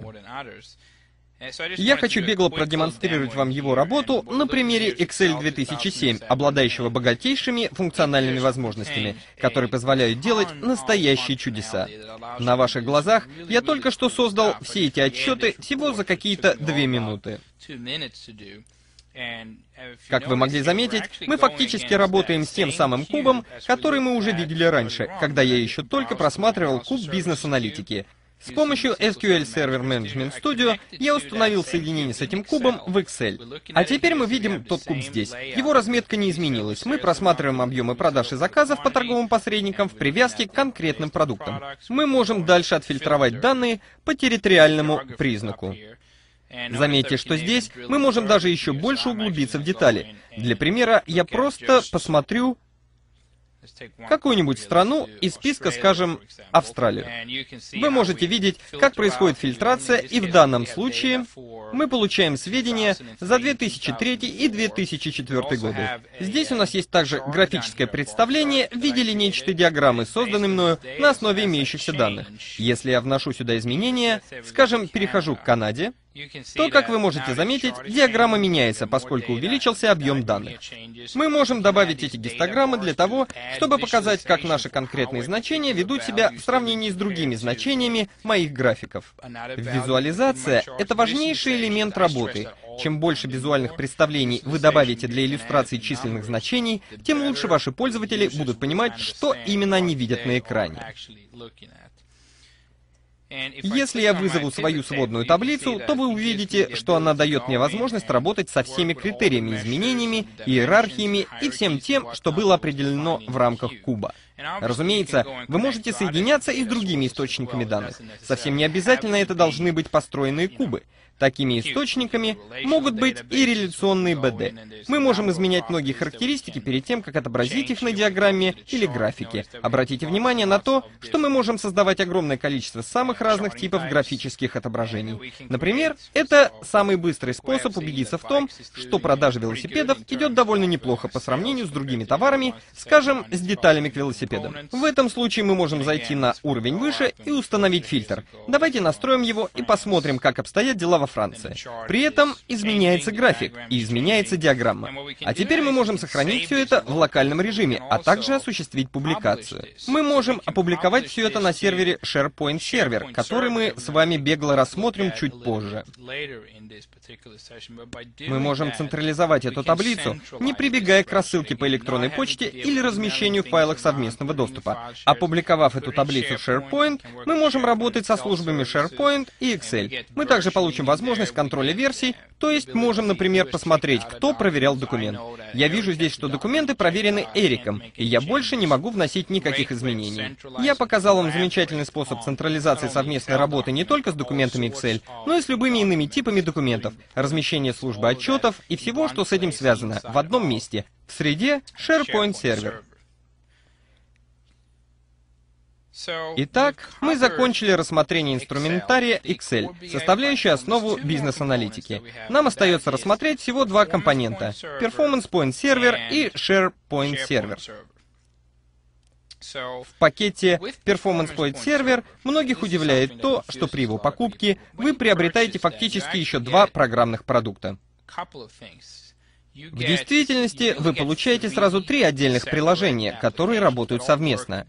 [SPEAKER 1] Я хочу бегло продемонстрировать вам его работу на примере Excel две тысячи семь, обладающего богатейшими функциональными возможностями, которые позволяют делать настоящие чудеса. На ваших глазах я только что создал все эти отчеты всего за какие-то две минуты. Как вы могли заметить, мы фактически работаем с тем самым кубом, который мы уже видели раньше, когда я еще только просматривал куб бизнес-аналитики. С помощью эс кью эль Server Management Studio я установил соединение с этим кубом в Excel. А теперь мы видим тот куб здесь. Его разметка не изменилась. Мы просматриваем объемы продаж и заказов по торговым посредникам в привязке к конкретным продуктам. Мы можем дальше отфильтровать данные по территориальному признаку. Заметьте, что здесь мы можем даже еще больше углубиться в детали. Для примера я просто посмотрю какую-нибудь страну из списка, скажем, Австралию. Вы можете видеть, как происходит фильтрация, и в данном случае мы получаем сведения за две тысячи третий и две тысячи четвёртый годы. Здесь у нас есть также графическое представление в виде линейчатой диаграммы, созданной мною на основе имеющихся данных. Если я вношу сюда изменения, скажем, перехожу к Канаде, то, как вы можете заметить, диаграмма меняется, поскольку увеличился объем данных. Мы можем добавить эти гистограммы для того, чтобы показать, как наши конкретные значения ведут себя в сравнении с другими значениями моих графиков. Визуализация — это важнейший элемент работы. Чем больше визуальных представлений вы добавите для иллюстрации численных значений, тем лучше ваши пользователи будут понимать, что именно они видят на экране. Если я вызову свою сводную таблицу, то вы увидите, что она дает мне возможность работать со всеми критериями, изменениями, иерархиями и всем тем, что было определено в рамках куба. Разумеется, вы можете соединяться и с другими источниками данных. Совсем не обязательно это должны быть построенные кубы. Такими источниками могут быть и реляционные бэ дэ. Мы можем изменять многие характеристики перед тем, как отобразить их на диаграмме или графике. Обратите внимание на то, что мы можем создавать огромное количество самых разных типов графических отображений. Например, это самый быстрый способ убедиться в том, что продажа велосипедов идет довольно неплохо по сравнению с другими товарами, скажем, с деталями к велосипедам. В этом случае мы можем зайти на уровень выше и установить фильтр. Давайте настроим его и посмотрим, как обстоят дела во Франции. При этом изменяется график и изменяется диаграмма. А теперь мы можем сохранить все это в локальном режиме, а также осуществить публикацию. Мы можем опубликовать все это на сервере SharePoint Server, который мы с вами бегло рассмотрим чуть позже. Мы можем централизовать эту таблицу, не прибегая к рассылке по электронной почте или размещению в файлах совместного доступа. Опубликовав эту таблицу в SharePoint, мы можем работать со службами SharePoint и Excel. Мы также получим возможность контроля версий, то есть можем, например, посмотреть, кто проверял документ. Я вижу здесь, что документы проверены Эриком, и я больше не могу вносить никаких изменений. Я показал вам замечательный способ централизации совместной работы не только с документами Excel, но и с любыми иными типами документов, размещение службы отчетов и всего, что с этим связано, в одном месте, в среде SharePoint Server. Итак, мы закончили рассмотрение инструментария Excel, составляющей основу бизнес-аналитики. Нам остается рассмотреть всего два компонента — Performance Point Server и SharePoint Server. В пакете Performance Point Server многих удивляет то, что при его покупке вы приобретаете фактически еще два программных продукта. В действительности вы получаете сразу три отдельных приложения, которые работают совместно.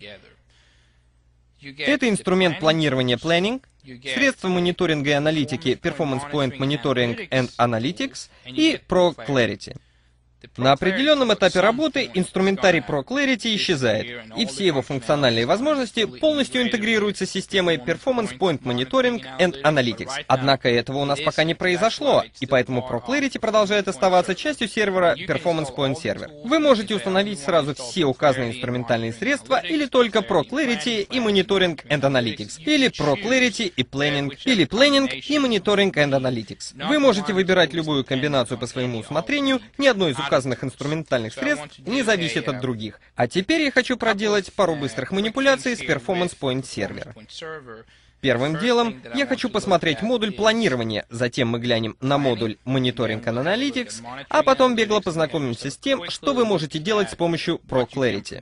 [SPEAKER 1] Это инструмент планирования Planning, средства мониторинга и аналитики Performance Point Monitoring and Analytics и ProClarity. На определенном этапе работы инструментарий ProClarity исчезает, и все его функциональные возможности полностью интегрируются с системой Performance Point Monitoring and Analytics. Однако этого у нас пока не произошло, и поэтому ProClarity продолжает оставаться частью сервера Performance Point Server. Вы можете установить сразу все указанные инструментальные средства, или только ProClarity и Monitoring and Analytics, или ProClarity и Planning, или Planning и Monitoring and Analytics. Вы можете выбирать любую комбинацию по своему усмотрению, ни одно из указанных инструментальных средств не зависит от других. А теперь я хочу проделать пару быстрых манипуляций с Performance Point Server. Первым делом я хочу посмотреть модуль планирования, затем мы глянем на модуль Monitoring and Analytics, а потом бегло познакомимся с тем, что вы можете делать с помощью ProClarity.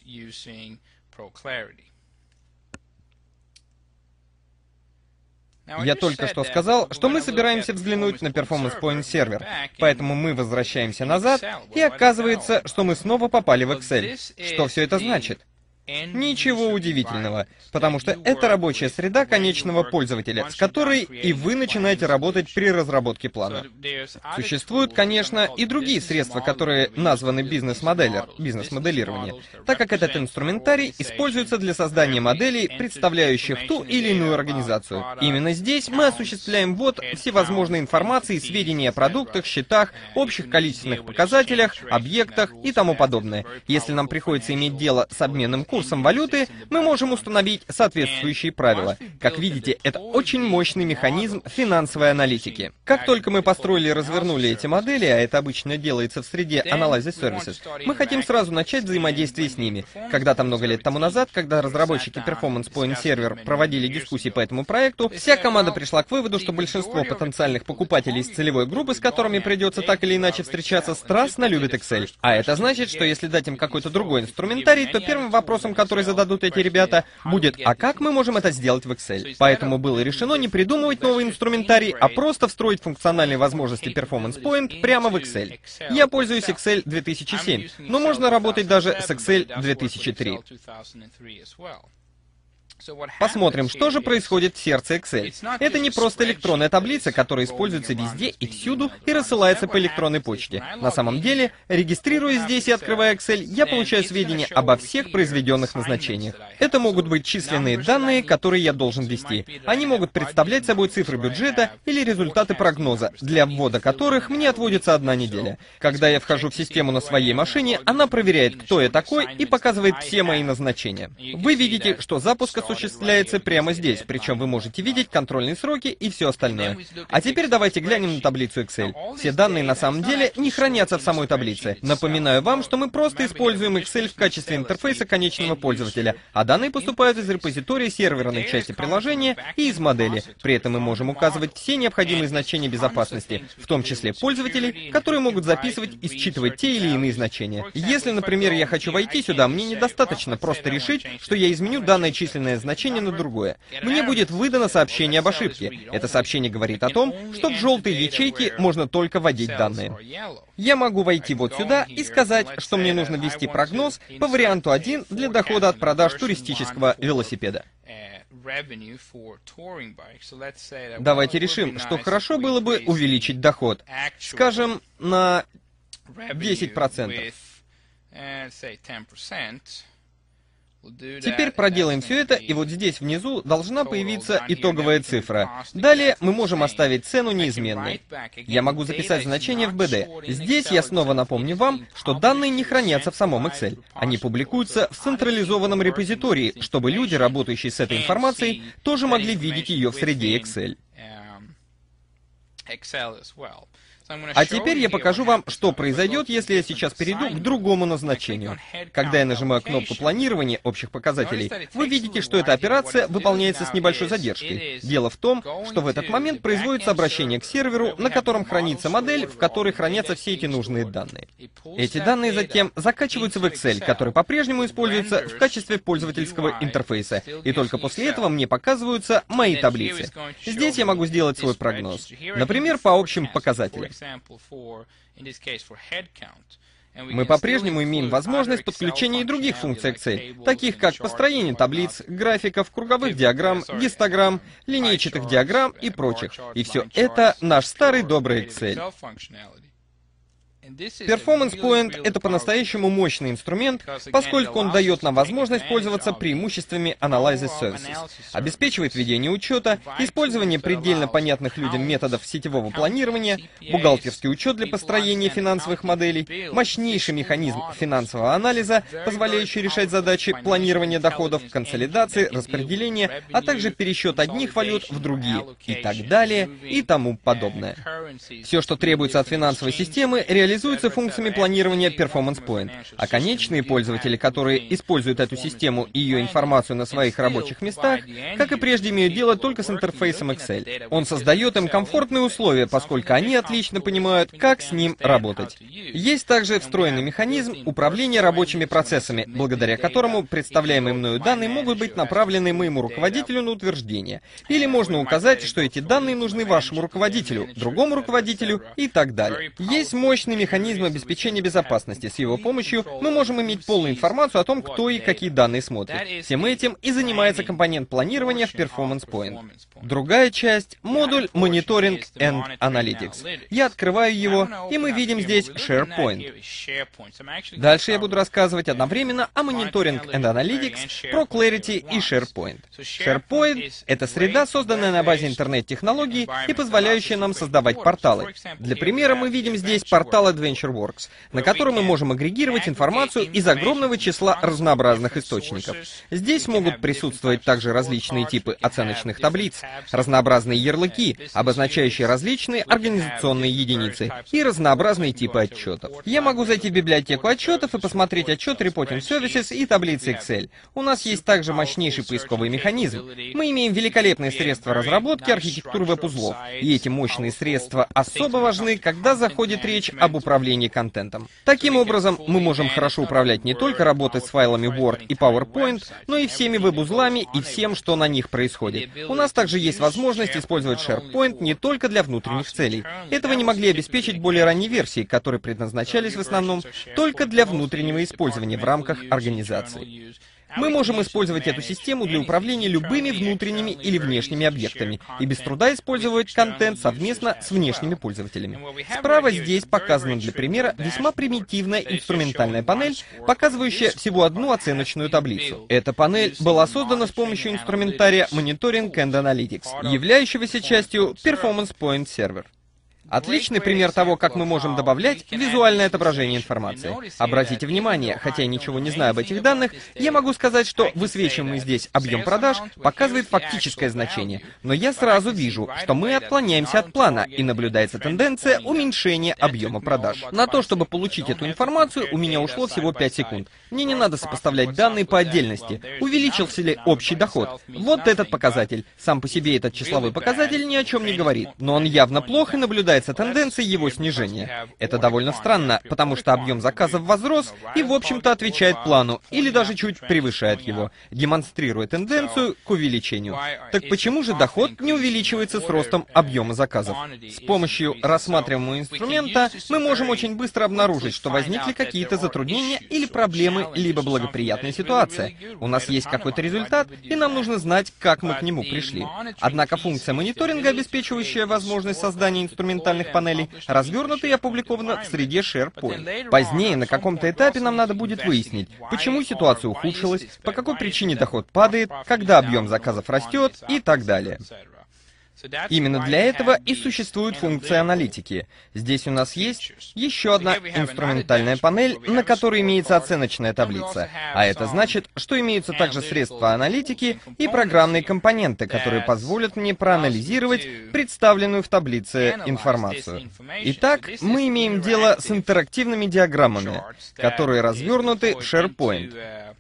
[SPEAKER 1] Я только что сказал, что мы собираемся взглянуть на Performance Point Server, поэтому мы возвращаемся назад, и оказывается, что мы снова попали в Excel. Что все это значит? Ничего удивительного, потому что это рабочая среда конечного пользователя, с которой и вы начинаете работать при разработке плана. Существуют, конечно, и другие средства, которые названы бизнес-моделер, бизнес-моделирование, так как этот инструментарий используется для создания моделей, представляющих ту или иную организацию. Именно здесь мы осуществляем ввод всевозможной информации и сведений о продуктах, счетах, общих количественных показателях, объектах и тому подобное. Если нам приходится иметь дело с обменным курсом, курсом валюты, мы можем установить соответствующие правила. Как видите, это очень мощный механизм финансовой аналитики. Как только мы построили и развернули эти модели, а это обычно делается в среде Analysis Services, мы хотим сразу начать взаимодействие с ними. Когда-то много лет тому назад, когда разработчики Performance Point Server проводили дискуссии по этому проекту, вся команда пришла к выводу, что большинство потенциальных покупателей из целевой группы, с которыми придется так или иначе встречаться, страстно любят Excel. А это значит, что если дать им какой-то другой инструментарий, то первым вопросом, который зададут эти ребята, будет: а как мы можем это сделать в Excel? Поэтому было решено не придумывать новый инструментарий, а просто встроить функциональные возможности Performance Point прямо в Excel. Я пользуюсь Excel две тысячи семь, но можно работать даже с Excel две тысячи три. Посмотрим, что же происходит в сердце Excel. Это не просто электронная таблица, которая используется везде и всюду и рассылается по электронной почте. На самом деле, регистрируясь здесь и открывая Excel, я получаю сведения обо всех произведенных назначениях. Это могут быть численные данные, которые я должен ввести. Они могут представлять собой цифры бюджета или результаты прогноза, для ввода которых мне отводится одна неделя. Когда я вхожу в систему на своей машине, она проверяет, кто я такой, и показывает все мои назначения. Вы видите, что запуск осуществляется прямо здесь, причем вы можете видеть контрольные сроки и все остальное. А теперь давайте глянем на таблицу Excel. Все данные на самом деле не хранятся в самой таблице. Напоминаю вам, что мы просто используем Excel в качестве интерфейса конечного пользователя, а данные поступают из репозитория серверной части приложения и из модели. При этом мы можем указывать все необходимые значения безопасности, в том числе пользователей, которые могут записывать и считывать те или иные значения. Если, например, я хочу войти сюда, мне недостаточно просто решить, что я изменю данное численное значение на другое. Мне будет выдано сообщение об ошибке. Это сообщение говорит о том, что в желтой ячейке можно только вводить данные. Я могу войти вот сюда и сказать, что мне нужно ввести прогноз по варианту один для дохода от продаж туристического велосипеда. Давайте решим, что хорошо было бы увеличить доход, скажем, на десять процентов. Теперь проделаем все это, и вот здесь внизу должна появиться итоговая цифра. Далее мы можем оставить цену неизменной. Я могу записать значение в би ди. Здесь я снова напомню вам, что данные не хранятся в самом Excel. Они публикуются в централизованном репозитории, чтобы люди, работающие с этой информацией, тоже могли видеть ее в среде Excel. А теперь я покажу вам, что произойдет, если я сейчас перейду к другому назначению. Когда я нажимаю кнопку планирования общих показателей, вы видите, что эта операция выполняется с небольшой задержкой. Дело в том, что в этот момент производится обращение к серверу, на котором хранится модель, в которой хранятся все эти нужные данные. Эти данные затем закачиваются в Excel, который по-прежнему используется в качестве пользовательского интерфейса, и только после этого мне показываются мои таблицы. Здесь я могу сделать свой прогноз, например, по общим показателям. Мы по-прежнему имеем возможность подключения и других функций Excel, таких как построение таблиц, графиков, круговых диаграмм, гистограмм, линейчатых диаграмм и прочих. И все это наш старый добрый Excel. Performance Point — это по-настоящему мощный инструмент, поскольку он дает нам возможность пользоваться преимуществами Analysis Services, обеспечивает ведение учета, использование предельно понятных людям методов сетевого планирования, бухгалтерский учет для построения финансовых моделей, мощнейший механизм финансового анализа, позволяющий решать задачи планирования доходов, консолидации, распределения, а также пересчет одних валют в другие, и так далее, и тому подобное. Все, что требуется от финансовой системы, реализуется реализуется функциями планирования Performance Point, а конечные пользователи, которые используют эту систему и ее информацию на своих рабочих местах, как и прежде, имеют дело только с интерфейсом Excel. Он создает им комфортные условия, поскольку они отлично понимают, как с ним работать. Есть также встроенный механизм управления рабочими процессами, благодаря которому представляемые мною данные могут быть направлены моему руководителю на утверждение. Или можно указать, что эти данные нужны вашему руководителю, другому руководителю и так далее. Есть мощный механизм обеспечения безопасности. С его помощью мы можем иметь полную информацию о том, кто и какие данные смотрит. Всем этим и занимается компонент планирования в Performance Point. Другая часть — модуль Monitoring and Analytics. Я открываю его, и мы видим здесь SharePoint. Дальше я буду рассказывать одновременно о Monitoring and Analytics, про Clarity и SharePoint. SharePoint — это среда, созданная на базе интернет-технологий и позволяющая нам создавать порталы. Для примера мы видим здесь портал AdventureWorks, на котором мы можем агрегировать информацию из огромного числа разнообразных источников. Здесь могут присутствовать также различные типы оценочных таблиц, разнообразные ярлыки, обозначающие различные организационные единицы, и разнообразные типы отчетов. Я могу зайти в библиотеку отчетов и посмотреть отчет Reporting Services и таблицы Excel. У нас есть также мощнейший поисковый механизм. Мы имеем великолепные средства разработки архитектуры веб-узлов, и эти мощные средства особо важны, когда заходит речь об управлении контентом. Таким образом, мы можем хорошо управлять не только работой с файлами Word и PowerPoint, но и всеми веб-узлами и всем, что на них происходит. У нас также есть возможность использовать SharePoint не только для внутренних целей. Этого не могли обеспечить более ранние версии, которые предназначались в основном только для внутреннего использования в рамках организации. Мы можем использовать эту систему для управления любыми внутренними или внешними объектами и без труда использовать контент совместно с внешними пользователями. Справа здесь показана для примера весьма примитивная инструментальная панель, показывающая всего одну оценочную таблицу. Эта панель была создана с помощью инструментария Monitoring and Analytics, являющегося частью Performance Point Server. Отличный пример того, как мы можем добавлять визуальное отображение информации. Обратите внимание, хотя я ничего не знаю об этих данных, я могу сказать, что высвечиваемый здесь объем продаж показывает фактическое значение, но я сразу вижу, что мы отклоняемся от плана, и наблюдается тенденция уменьшения объема продаж. На то, чтобы получить эту информацию, у меня ушло всего пять секунд. Мне не надо сопоставлять данные по отдельности. Увеличился ли общий доход? Вот этот показатель. Сам по себе этот числовой показатель ни о чем не говорит, но он явно плох и наблюдается тенденция его снижения. Это довольно странно, потому что объем заказов возрос и, в общем-то, отвечает плану, или даже чуть превышает его, демонстрируя тенденцию к увеличению. Так почему же доход не увеличивается с ростом объема заказов? С помощью рассматриваемого инструмента мы можем очень быстро обнаружить, что возникли какие-то затруднения или проблемы, либо благоприятная ситуация. У нас есть какой-то результат, и нам нужно знать, как мы к нему пришли. Однако функция мониторинга, обеспечивающая возможность создания инструмента панелей, развернута и опубликована в среде SharePoint. Позднее, на каком-то этапе, нам надо будет выяснить, почему ситуация ухудшилась, по какой причине доход падает, когда объем заказов растет и так далее. Именно для этого и существует функция аналитики. Здесь у нас есть еще одна инструментальная панель, на которой имеется оценочная таблица. А это значит, что имеются также средства аналитики и программные компоненты, которые позволят мне проанализировать представленную в таблице информацию. Итак, мы имеем дело с интерактивными диаграммами, которые развернуты в SharePoint.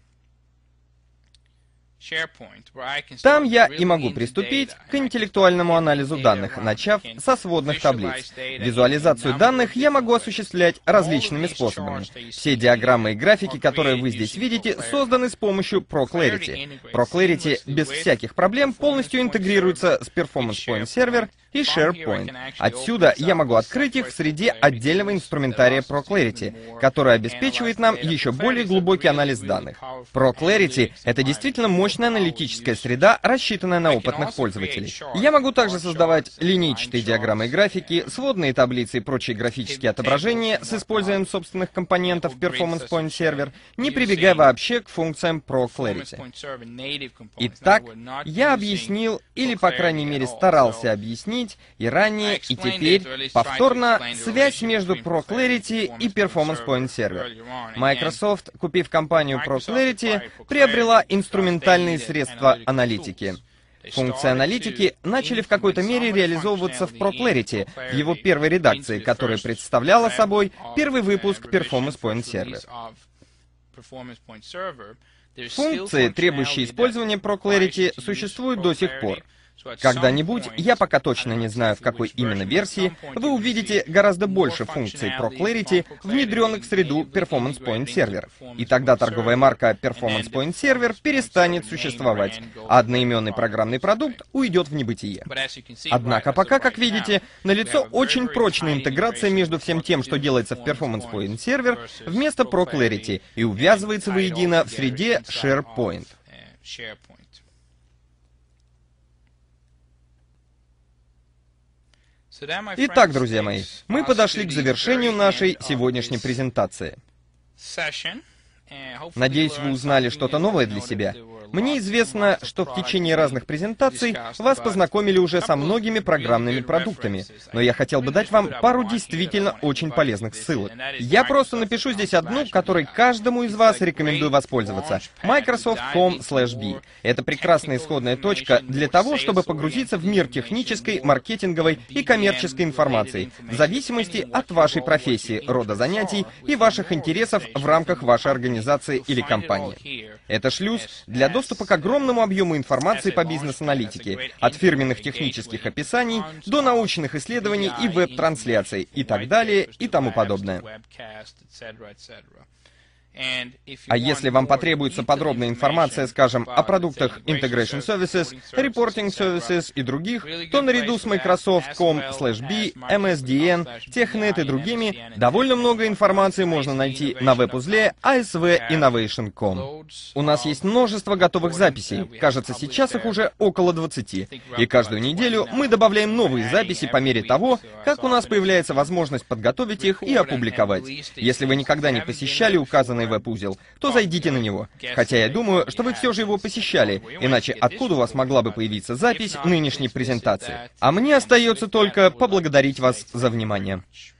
[SPEAKER 1] Там я и могу приступить к интеллектуальному анализу данных, начав со сводных таблиц. Визуализацию данных я могу осуществлять различными способами. Все диаграммы и графики, которые вы здесь видите, созданы с помощью ProClarity. ProClarity без всяких проблем полностью интегрируется с Performance Point Server и SharePoint. Отсюда я могу открыть их в среде отдельного инструментария ProClarity, который обеспечивает нам еще более глубокий анализ данных. ProClarity — это действительно мощная аналитическая среда, рассчитанная на опытных пользователей. Я могу также создавать линейчатые диаграммы и графики, сводные таблицы и прочие графические отображения с использованием собственных компонентов Performance Point Server, не прибегая вообще к функциям ProClarity. Итак, я объяснил, или по крайней мере старался объяснить, и ранее, и теперь, повторно, связь между ProClarity и Performance Point Server. Microsoft, купив компанию ProClarity, приобрела инструментальные средства аналитики. Функции аналитики начали в какой-то мере реализовываться в ProClarity, в его первой редакции, которая представляла собой первый выпуск Performance Point Server. Функции, требующие использования ProClarity, существуют до сих пор. Когда-нибудь, я пока точно не знаю, в какой именно версии, вы увидите гораздо больше функций ProClarity, внедренных в среду Performance Point Server. И тогда торговая марка Performance Point Server перестанет существовать, а одноименный программный продукт уйдет в небытие. Однако пока, как видите, налицо очень прочная интеграция между всем тем, что делается в Performance Point Server, вместо ProClarity, и увязывается воедино в среде SharePoint. Итак, друзья мои, мы подошли к завершению нашей сегодняшней презентации. Надеюсь, вы узнали что-то новое для себя. Мне известно, что в течение разных презентаций вас познакомили уже со многими программными продуктами, но я хотел бы дать вам пару действительно очень полезных ссылок. Я просто напишу здесь одну, которой каждому из вас рекомендую воспользоваться. Microsoft точка ком слэш би. Это прекрасная исходная точка для того, чтобы погрузиться в мир технической, маркетинговой и коммерческой информации, в зависимости от вашей профессии, рода занятий и ваших интересов в рамках вашей организации или компании. Это шлюз для доступа к огромному объему информации по бизнес-аналитике, от фирменных технических описаний до научных исследований и веб-трансляций и так далее и тому подобное. А если вам потребуется подробная информация, скажем, о продуктах Integration Services, Reporting Services и других, то наряду с Microsoft точка ком слэш би, эм эс ди эн, Технет и другими, довольно много информации можно найти на веб-узле эй эс ви инновейшн точка ком. У нас есть множество готовых записей, кажется, сейчас их уже около двадцати, и каждую неделю мы добавляем новые записи по мере того, как у нас появляется возможность подготовить их и опубликовать. Если вы никогда не посещали указанный веб-узел, то зайдите на него. Хотя я думаю, что вы все же его посещали, иначе откуда у вас могла бы появиться запись нынешней презентации? А мне остается только поблагодарить вас за внимание.